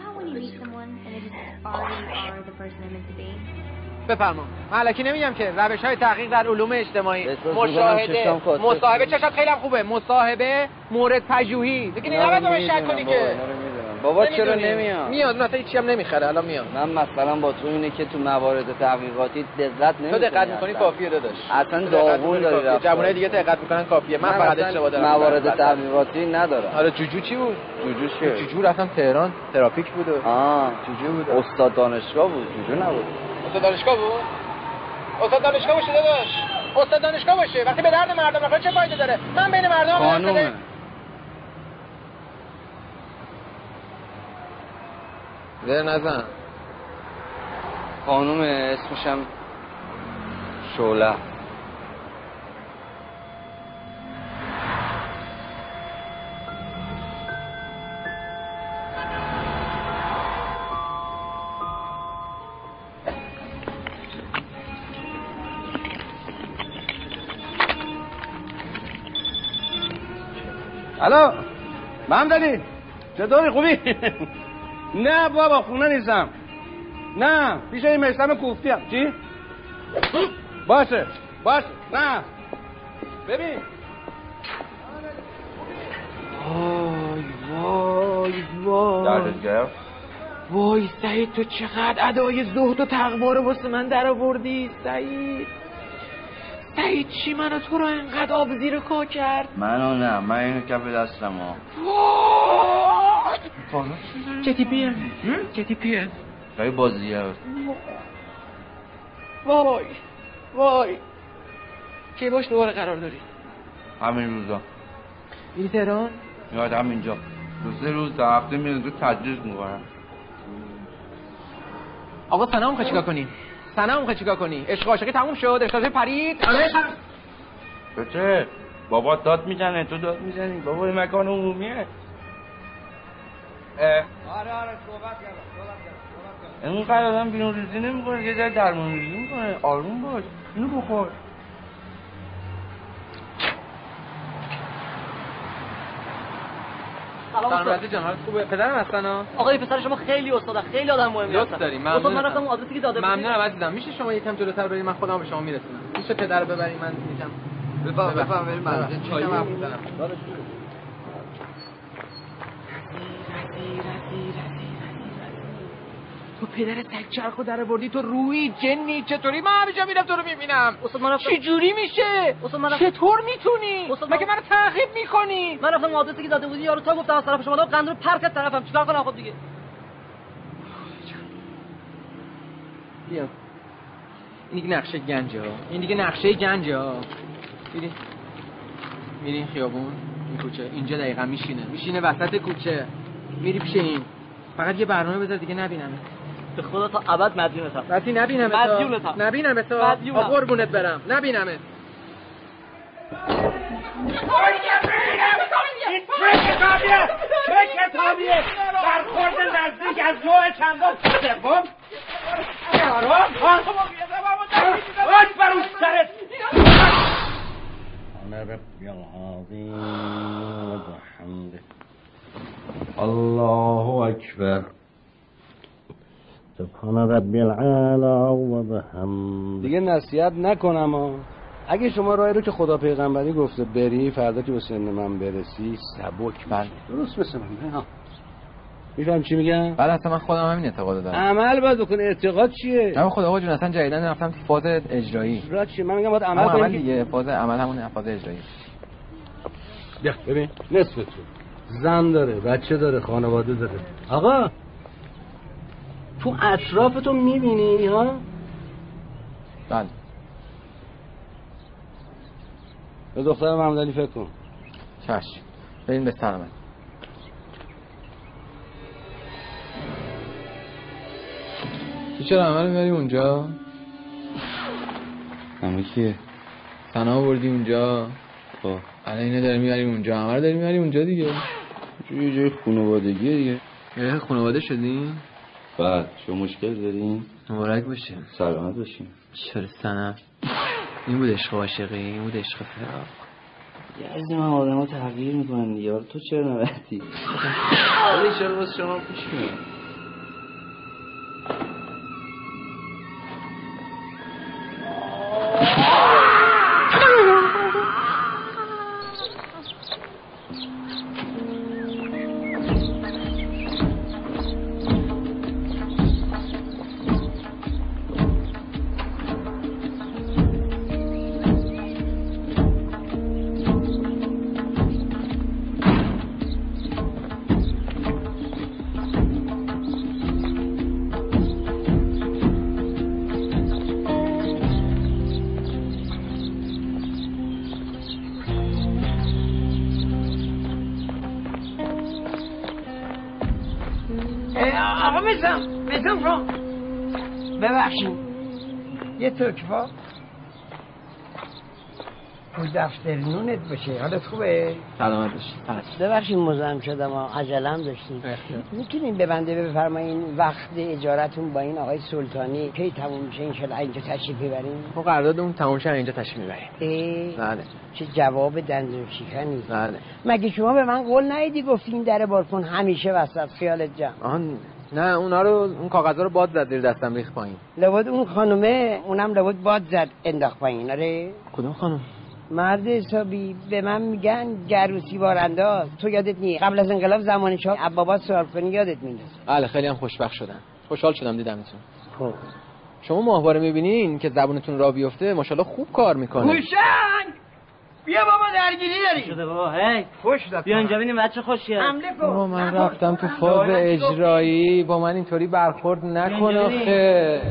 بفرما. ملکی نمیگم که روش های تحقیق در علوم اجتماعی، مشاهده، مصاحبه چشات خیلی خوبه، مصاحبه، مورد پژوهی. دیگه نباید بهش شک کنی که بابا چرا نمیاد؟ میاد، اون اصلا هیچی هم نمیخره، الان میاد. من مثلا با تو اینه که تو موارد تحقیقاتی دقت نمی‌کنی. تو دقت می‌کنی کافیه داداش. اصلا داغون داری رفت. جوونای دیگه دقت می‌کنن کافیه. من فقط اشتباه دارم. موارد تحقیقاتی ندارم. آره جوجو چی بود؟ جوجو چیه؟ جوجو رفتم تهران تراپیک بود. آه جوجو بود. استاد دانشگاه بود، جوجو نبود. استاد دانشگاه بود؟ استاد دانشگاه باشه داداش. استاد دانشگاه باشه. وقتی به درد مردم نخوره چه فایده داره؟ من بین مردم خانومه. در نزن. خانوم اسمشم شعله. الو محمدعلی چطوری خوبی؟ نه بابا خونه نیستم. نه پیش این میثم کوفتی ام. چی؟ باشه باشه نه ببین. وای وای وای دردت گرفت؟ وای سعید تو چقدر ادای زهد و تقوا رو واسه من در آوردی سعید. سعید چی منو تو رو انقدر آب زیر کا کرد؟ منو نه من اینو کف دستم ها. چه تیپیه؟ چه تیپیه؟ دایی بازیه. وای وای کی باش دوباره قرار داری؟ همین روزا میری تهران؟ میاد همینجا دو سه روز در هفته میاد تو تدریس میکنم. آقا سنا میخوای چیکار کنی؟ سنا میخوای چیکار کنی؟ عشق عاشقی تموم شد؟ اشتازه پرید؟ تو چه؟ بابا داد میزنه تو داد میزنی. بابا این مکان عمومیه. آره آره صحبت کردم صحبت کردم. اینقدر آدم بیرون ریزی نمیکنه، یه ذره درمون ریزی میکنه. آروم باش. اینو بخور. سلام رضی جان، حالت خوبه؟ پدرم هستن ها؟ آقای پسر شما خیلی استاد، خیلی آدم مهمی هستن. دوست داریم. استاد من رفتم آدرسی که داده بود. ممنونم عزیزم. میشه شما یکم جلوتر برید، من خودم به شما میرسونم. میشه پدر رو ببری من یکم بفهم بفهم بریم منزل چای چای می‌خورم. تو پدر تک چرخو در آوردی، تو روی جنی چطوری؟ من همیشه میرم تو رو میبینم. استاد من رفتم. چه جوری میشه؟ استاد من رفتم. چطور میتونی؟ مگه منو تعقیب میکنی؟ من رفتم آدرسی که داده بودی، یارو تا گفتم از طرف شما دادم قند رو پر کرد طرفم. چیکار کنم خب دیگه؟ بیا. این دیگه نقشه گنجه ها. این دیگه نقشه گنجه ها. میری میری این خیابون این کوچه اینجا دقیقا میشینه میشینه وسط کوچه میری پیش این فقط یه برنامه بذار دیگه نبینم به خدا تا ابد مدیونتم وقتی نبینم مدیونتم نبینم تو مدیونم قربونت برم نبینم این چه کتابیه؟ چه کتابیه؟ برخورد نزدیک از نوع چندم سوم؟ آرام کن باش بر اون سرت انا ربی العظیم و بحمده الله اکبر سبحان ربی العلا و بحمده. دیگه نصیحت نکنم ها. اگه شما راهی رو که خدا پیغمبری گفته بری فردا که به سن من برسی سبک بله درست مثل من ها میفهم چی میگم؟ بله اصلا من خودم همین اعتقاد دارم. عمل باید بکنه. اعتقاد چیه؟ نه خدا آقا جون اصلا جدیدن رفتم تو فاز اجرایی. اجرا چیه؟ من میگم باید عمل کنی. عمل دیگه فاز عمل همون فاز اجرایی. بیا ببین نصف تو زن داره بچه داره خانواده داره. آقا تو اطرافتو میبینی ها؟ بله. به دختر محمد علی فکر کن. چشم. بریم به سلامت. تو چرا عمل میبری اونجا؟ همه کیه؟ سنا بردی اونجا. خب الان اینه داری میبری اونجا عمل داری میبری اونجا دیگه. یه جای خانوادگیه دیگه. یه خانواده شدین؟ بعد شما مشکل دارین؟ مبارک باشیم. سلامت باشیم. چرا سنا؟ این بود عشق عاشقی، این بود عشق فراق. یه از من آدم ها تغییر میکنن دیگه. تو چرا نبردی؟ ولی چرا باز شما پیش میاد؟ آقا میزم میزم رو ببخشید یه تکفا تو دفتر نونت باشه. حالت خوبه؟ سلامت باشی. ببخشید مزاحم شدم عجله‌ام داشتیم. میتونین به بنده بفرمایین وقت اجارتون با این آقای سلطانی کی تموم میشه ان شاءالله اینجا تشریف ببرین؟ ما قراردادمون تموم شه اینجا تشریف میبریم. بله. چه جواب دندون شکنی. بله. مگه شما به من قول ندیدی گفتی این در بالکن همیشه وسط خیالت جمع؟ آن نه اونا رو اون کاغذا رو باد زد زیر دستم ریخت پایین. لابد اون خانومه اونم لابد باد زد انداخت پایین. آره کدوم خانم؟ مرد حسابی به من میگن گروسی بارانداز. تو یادت نی قبل از انقلاب زمان شاه عبابات سوال کنی یادت میندازه. بله خیلی هم خوشبخت شدم. خوشحال شدم دیدمتون. خب شما ماهواره میبینین که زبونتون راه بیفته ماشاءالله خوب کار میکنه. هوشنگ بیا بابا درگیری داری شده بابا. هی خوش داد بیا اینجا ببینیم بچه خوشیه. حمله کن. بابا من رفتم تو فاز اجرایی با من اینطوری برخورد نکن آخه.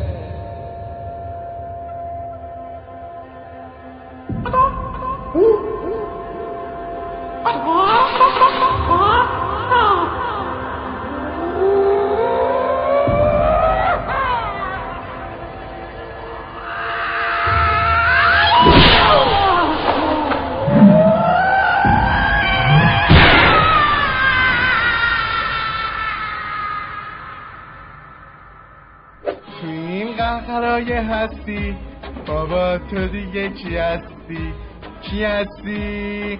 قهقرای هستی بابا تو دیگه چی هستی چی هستی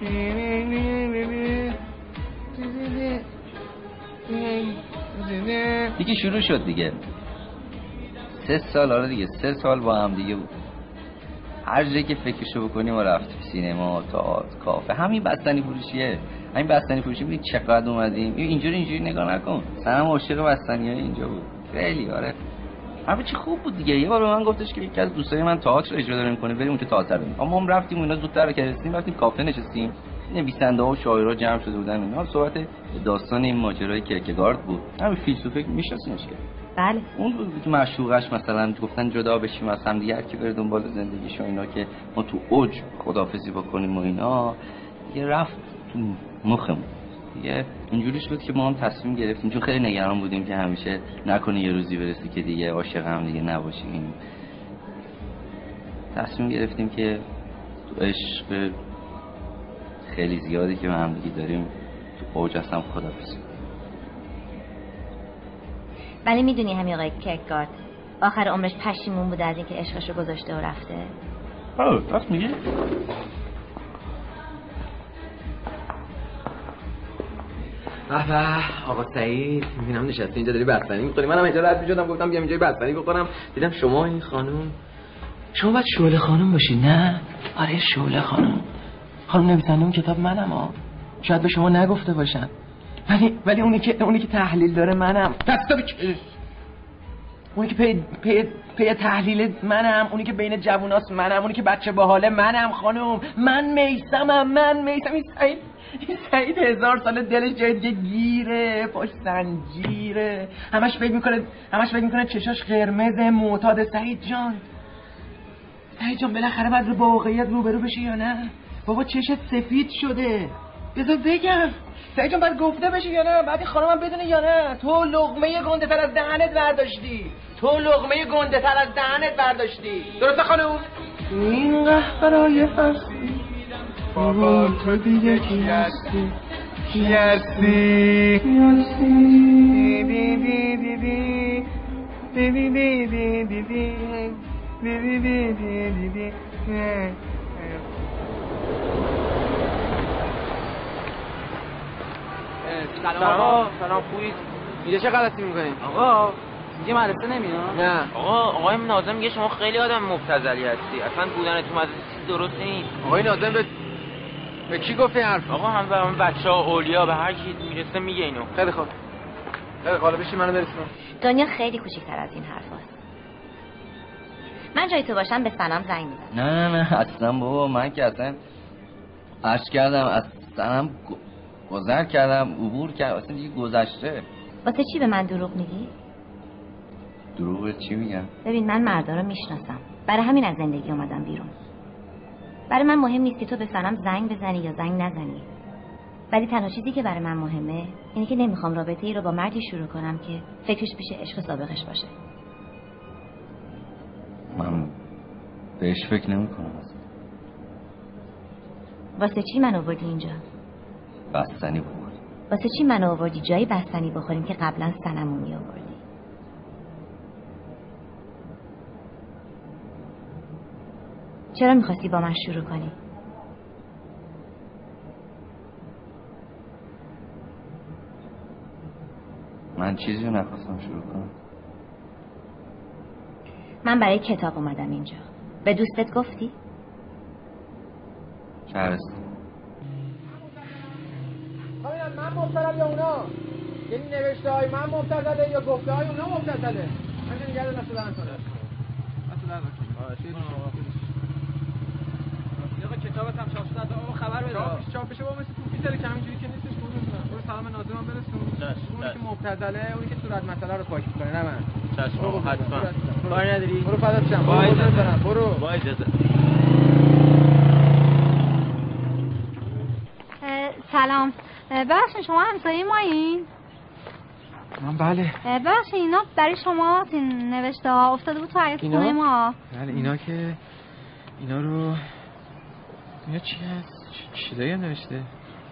دیگه شروع شد دیگه. سه سال آره دیگه سه سال با هم دیگه بود. هر جایی که فکرشو بکنیم ما رفتیم سینما تئاتر کافه همین بستنی فروشیه. همین بستنی فروشی ببین چقدر اومدیم. اینجوری اینجوری نگاه نکن. سنم عاشق بستنیای اینجا بود خیلی. آره همه چی خوب بود دیگه. یه بار به من گفتش که یکی از دوستای من تئاتر اجرا داره میکنه بریم اونجا تئاتر ببینیم. اما ما رفتیم اونجا زودتر که رسیدیم رفتیم کافه نشستیم. نویسنده ها و شاعرها جمع شده بودن. اینا صحبت داستان این ماجرای کیرکگارد بود. همین فیلسوفه میشناسینش که بله. اون روز که معشوقش مثلا گفتن جدا بشیم از هم دیگه، هر کی بره دنبال زندگیش و اینا، که ما تو اوج خداحافظی بکنیم و اینا، یه رفت تو مخمون. دیگه اینجوریش بود که ما هم تصمیم گرفتیم، چون خیلی نگران بودیم که همیشه نکنه یه روزی برسی که دیگه عاشق هم دیگه نباشیم. تصمیم گرفتیم که تو عشق خیلی زیادی که ما هم دیگه داریم تو اوج هستم خداحافظی. ولی میدونی همین آقای کیرکگارد آخر عمرش پشیمون بوده از اینکه عشقش رو گذاشته و رفته. آه راست میگه؟ آه آقا سعید، میبینم نشستی اینجا داری بستنی میخوری. منم اینجا رد می‌شدم گفتم بیام اینجا بستنی بخورم، دیدم شما این خانم، شما باید شعله خانم باشی. نه آره شعله خانم. خانم نویسنده اون کتاب منم ها، شاید به شما نگفته باشن، ولی ولی اونی که اونی که تحلیل داره منم. دستا بکش. اونی که پی پی پی تحلیل منم، اونی که بین جووناست منم، اونی که بچه باحاله منم خانم. من میثمم، من میثم. این سعید این سعید هزار ساله دلش جای دیگه گیره، پاش زنجیره، همش فکر میکنه همش فکر میکنه چشاش قرمزه، معتاد. سعید جان سعید جان بالاخره باید با واقعیت روبرو بشی یا نه؟ بابا چشت سفید شده، بذار بگم. سعید جان باید گفته بشی یا نه؟ بعد این خانمم بدونه یا نه؟ تو لقمه گنده تر از دهنت برداشتی، تو لقمه گنده تر از دهنت برداشتی. درسته خانم؟ این قهبرای هستی بابا تو دیگه کی هستی؟ کی هستی؟ کی هستی؟ بی بی بی بی بی بی بی بی بی بی بی بی بی بی بی. سلام آقا. سلام خوبید؟ اینجا چه غلطی میکنین؟ آقا دیگه مدرسه نمیاد؟ نه آقا آقای ناظم میگه شما خیلی آدم مبتذلی هستی، اصلا بودن تو مدرسه درست نیست. آقای ناظم به به کی گفت این حرف؟ آقا هم به همون بچه‌ها اولیا به هر کی میرسه میگه اینو. خیلی خوب. خیلی حالا بشی منو برسون. دنیا خیلی کوچیک‌تر از این حرفاست. من جای تو باشم به سلام زنگ میزنم. نه نه نه اصلا بابا، من که اصلا عشق کردم، اصلا گذر کردم، عبور کردم، اصلا دیگه گذشته. واسه چی به من دروغ میگی؟ دروغ چی میگم؟ ببین من مردا رو میشناسم، برای همین از زندگی اومدم بیرون. برای من مهم نیست که تو به سلام زنگ بزنی یا زنگ نزنی، ولی تنها چیزی که برای من مهمه اینه که نمیخوام رابطه ای رو با مردی شروع کنم که فکرش پیش عشق سابقش باشه. من بهش فکر نمی کنم. واسه چی من آوردی اینجا؟ بستنی بخور. واسه چی من آوردی جایی بستنی بخوریم که قبلا سنمو می آوردی؟ چرا میخواستی با من شروع کنی؟ من چیزی رو نخواستم شروع کنم. من برای کتاب اومدم اینجا. به دوستت گفتی؟ شهرستان. ببینم من مبتلم یا اونا؟ یعنی نوشته های من مبتزله یا گفته های اونا مبتزله؟ من نگه دارم دست دارم کنم. دست دارم کنم. کتابت هم چاپ شده، اما خبر بده. چاپش چاپ بشه با مثل کامپیوتر که همینجوری که نیستش قربونتون. برو سلام ناظمم برسون. اونی که مبتذله، اونی که صورت مسئله رو پاک می‌کنه، نه من. چشم آقا حتما. کاری نداری؟ برو فدات شم. با اجازه برم. برو. با اجازه. سلام. ببخشید شما همسایه مایین؟ من بله. ببخشید اینا برای شما این نوشته ها افتاده بود تو حیاط خونه ما. بله اینا که اینا رو اینا چی هست؟ چیزایی هم نوشته؟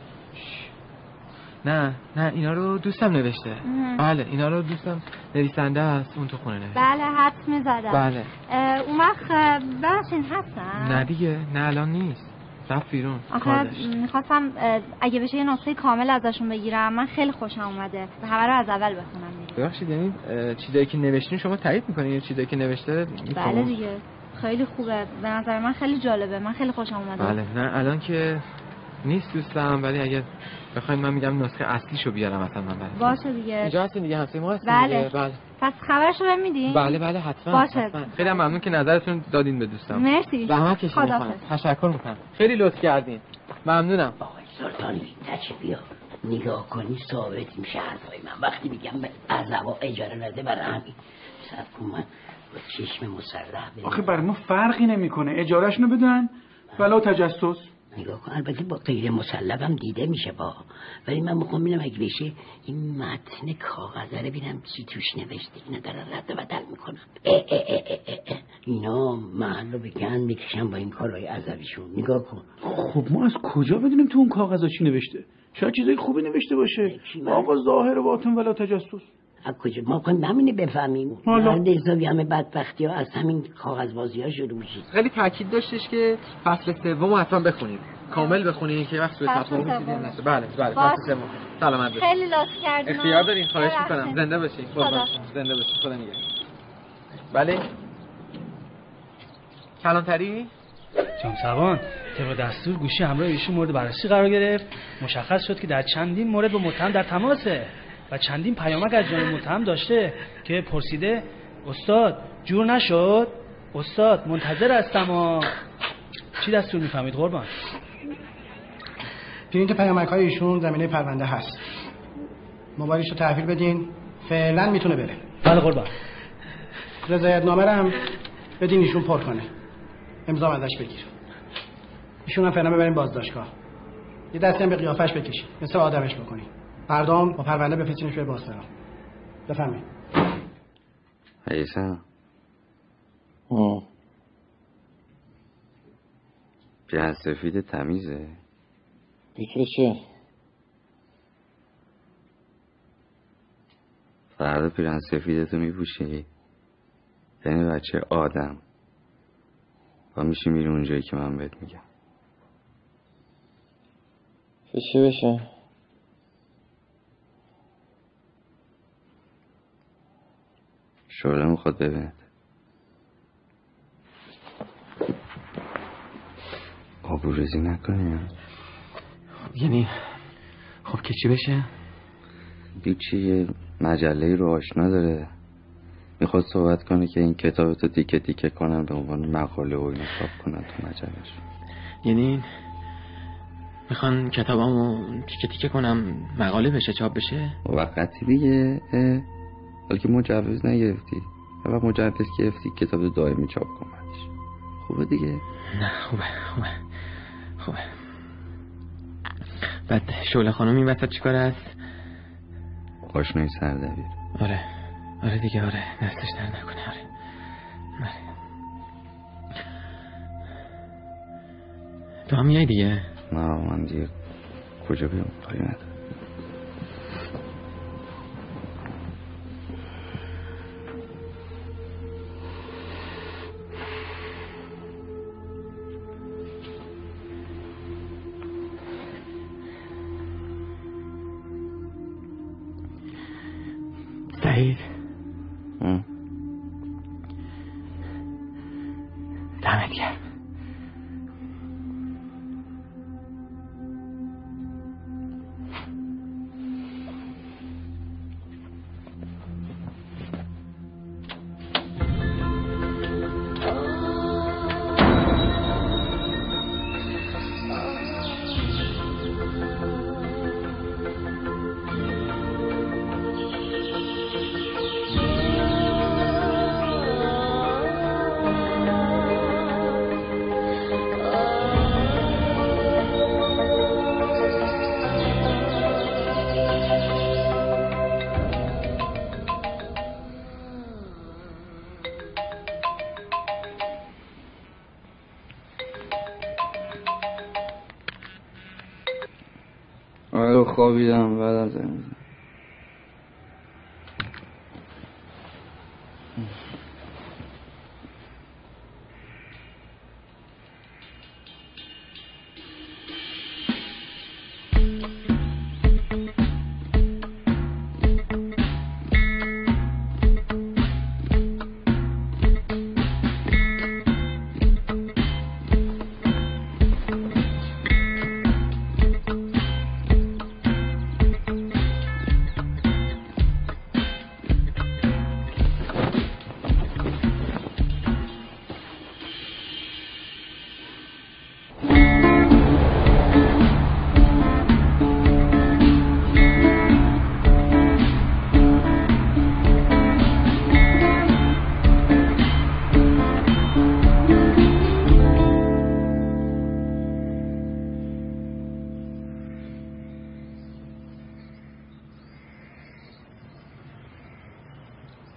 نه نه اینا رو دوستم نوشته. اه. بله اینا رو دوستم نویسنده است، اون تو خونه نوشته. بله حدس می‌زدم. بله. اون وقت ببخشید هستن؟ نه دیگه نه الان نیست. رفت بیرون. آخه میخواستم اگه بشه یه نسخه کامل ازشون بگیرم، من خیلی خوشم اومده و همه رو از اول بخونم دیگه. ببخشید یعنی چیزایی که نوشتین شما تایید میکنین یا چیزایی که نوشته؟ بله دیگه خیلی خوبه، به نظر من خیلی جالبه، من خیلی خوشم اومده. بله نه الان که نیست دوستم، ولی اگه بخواید من میگم نسخه اصلیشو بیارم مثلا من براتون. باشه دیگه. اینجا هستین دیگه، همسایه ما هستین بله. دیگه. بله. پس خبرشو بهم میدین؟ بله بله حتما. باشه. حتما. خیلی ممنون که نظرتون دادین به دوستم. مرسی. زحمت کشیدین. تشکر میکنم. خیلی لطف کردین. ممنونم. آقای سلطانی تچ بیا. نگاه کنی ثابت میشه حرفای من. وقتی میگم به عزبا اجاره نده برای همین صرف کن من با چشم مسلح ببینم. آخه برای ما فرقی نمیکنه، اجارهشونو بدن ولا تجسس. نگاه کن البته با غیر مسلح هم دیده میشه با، ولی من میخوام ببینم اگه بشه این متن کاغذه رو ببینم چی توش نوشته. اینا دارن رد و بدل میکنن. اه اه اه اه اه. اینا محل رو بگن میکشن با این کارهای عذبیشون. نگاه کن. خب ما از کجا بدونیم تو اون کاغذا چی نوشته؟ شاید چیزای خوبی نوشته باشه. آقا ظاهر و باطن ولا تجسس. از کجا ما کنیم همینه بفهمیم؟ مرد حسابی همه بدبختی ها از همین کاغذ بازی ها شروع میشه. خیلی تاکید داشتش که فصل سوم حتما بخونید، کامل بخونید که وقت به تفاهم چیزی نشه. بله بله فصل سوم. سلامت باشید. خیلی لطف کردین. اختیار دارین، خواهش میکنم. زنده باشین. خدا زنده باشین. خدا نگهدار. بله کلانتری جام سوان طبق دستور گوشی همراه ایشون مورد بررسی قرار گرفت. مشخص شد که در چندین مورد با متهم در تماسه و چندین پیامک از جانب متهم داشته که پرسیده استاد جور نشد؟ استاد منتظر هستم. و چی دستور میفهمید قربان؟ پرینت پیامک های ایشون زمینه پرونده هست. موبایلش رو تحویل بدین، فعلا میتونه بره. بله قربان. رضایت نامه رو هم بدین ایشون پر کنه، امضا ازش بگیر. ایشون هم فعلا ببرین بازداشتگاه. یه دستی هم به قیافش بکشید، مثل آدمش بکنین. فردام با پرونده بفرستینش به بازداران. بفهمید. ایسا ها پیرن سفید تمیزه. دیگه چه؟ فردا پیرن سفیدتو میپوشی، یعنی بچه آدم و میشی میری اونجایی که من بهت میگم. چی بشه؟ شعله میخواد ببینت. آبروریزی نکنی. یعنی خب که چی بشه؟ هیچی، یه مجله رو آشنا داره میخواد صحبت کنه که این کتاب تو تیکه تیکه کنن به عنوان مقاله و اینو چاپ کنن تو مجلهش. یعنی میخوان کتابامو تیکه تیکه کنم مقاله بشه چاپ بشه؟ وقتی دیگه حالا که مجوز نگرفتی، اول مجوز گرفتی کتاب دائمی چاپ کن بعدش. خوبه دیگه؟ نه خوبه خوبه خوبه. بعد شعله خانم این وسط چیکار است؟ آشنای سردبیر. آره آره دیگه آره دستش در نکنه. آره آره تو هم میای دیگه؟ نه من دیگه کجا بیام کاری ندارم. سعید دمت گرم. آره خوابیدم بعدم زنگ بزن.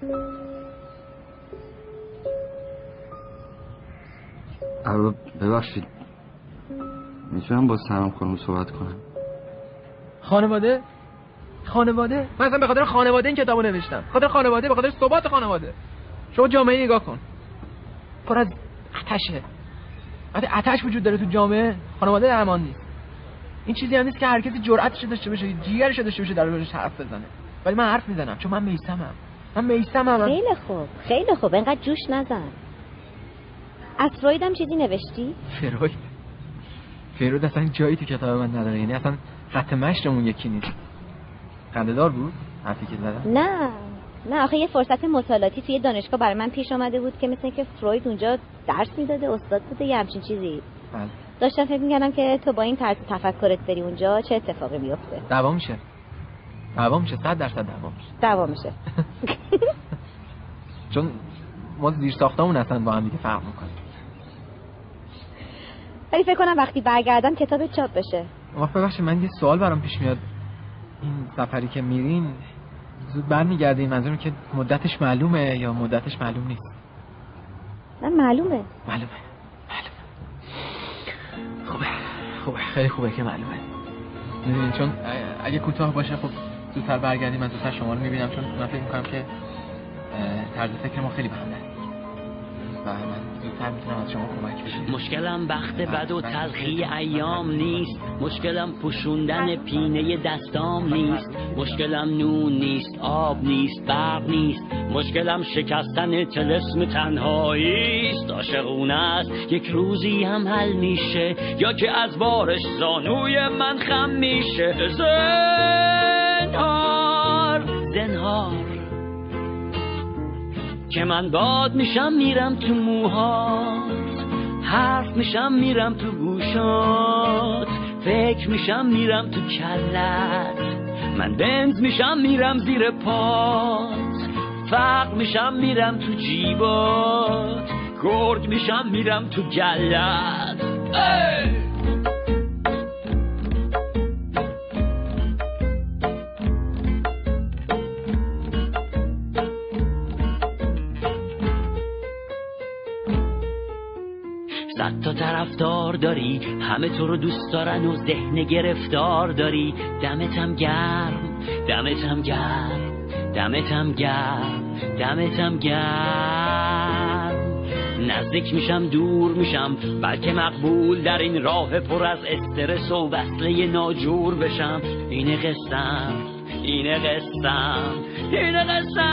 الو ببخشید میتونم با سلام خانم صحبت کنم؟ خانواده؟ خانواده؟ من اصلا به خاطر خانواده این کتابو نوشتم. به خاطر خانواده، به خاطر ثبات خانواده. شما جامعه نگاه کن. پر از آتشه. وقتی آتش وجود داره تو جامعه، خانواده در امان نیست. این چیزی هم نیست که هر کسی جرأتش داشته باشه، جیگرش داشته باشه در موردش حرف بزنه. ولی من حرف میزنم چون من میثمم. من میثمم. خیلی خوب. خیلی خوب. اینقدر جوش نزن. از فروید هم چیزی نوشتی؟ فروید؟ فروید اصلا جایی تو کتاب من نداره. یعنی اصلا خط مشتمون یکی نیست. خنده‌دار بود حرفی که زدم؟ نه نه آخه یه فرصت مطالعاتی توی دانشگاه برای من پیش آمده بود که مثل که فروید اونجا درس میداده، استاد بوده، یه همچین چیزی. بله. داشتم فکر می‌کردم که تو با این طرز تفکرت بری اونجا چه اتفاقی میفته. دعوا میشه. دعوا میشه. صد درصد دعوا میشه. دعوا میشه. چون ما زیر ساختمون اصلا با هم دیگه فرق میکنه. ولی فکر کنم وقتی برگردم کتاب چاپ بشه. وقت ببخشید من یه سوال برام پیش میاد. این سفری که میرین زود برمیگردین، منظورم که مدتش معلومه یا مدتش معلوم نیست؟ نه معلومه. معلومه. معلومه. خوبه. خوبه. خیلی خوبه که معلومه. میدونین چون اگه کوتاه باشه خب زودتر برگردیم، من زودتر شما رو میبینم، چون من فکر میکنم که طرز فکر ما خیلی به هم و من زودتر میتونم از شما کمک بگیرم. مشکلم بخت بد و تلخی ایام نیست، مشکلم پوشوندن پینه دستام نیست، مشکلم نون نیست، آب نیست، برق نیست، مشکلم شکستن طلسم تنهایی است. عاشقونه است یک روزی هم حل میشه، یا که از بارش زانوی من خم میشه. زنهار زنهار که من باد میشم میرم تو موهات، حرف میشم میرم تو گوشات، فکر میشم میرم تو کلت، من بنز میشم میرم زیر پات، فقر میشم میرم تو جیبات، گرگ میشم میرم تو گلت. ای! صد تا طرفدار داری، همه تو رو دوست دارن و ذهن گرفتار داری. دمتم گرم، دمتم گرم، دمتم گرم، دمتم گرم. نزدیک میشم دور میشم، بلکه مقبول در این راه پر از استرس و وصله ناجور بشم. اینه قصم، اینه قصم، اینه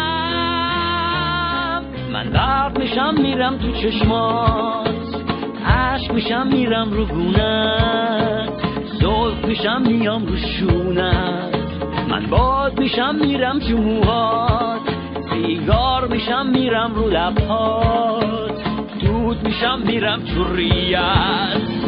قصم. من برق میشم میرم تو چشمات، عشق میشم میرم رو گونت، زلف میشم میام رو شونت، من باد میشم میرم تو موهات، سیگار میشم میرم رو لبهات، دود میشم میرم تو ریت.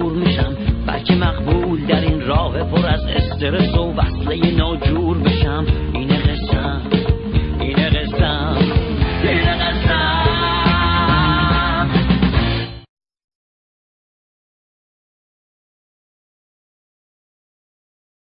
استرس و وصله ناجور بشم.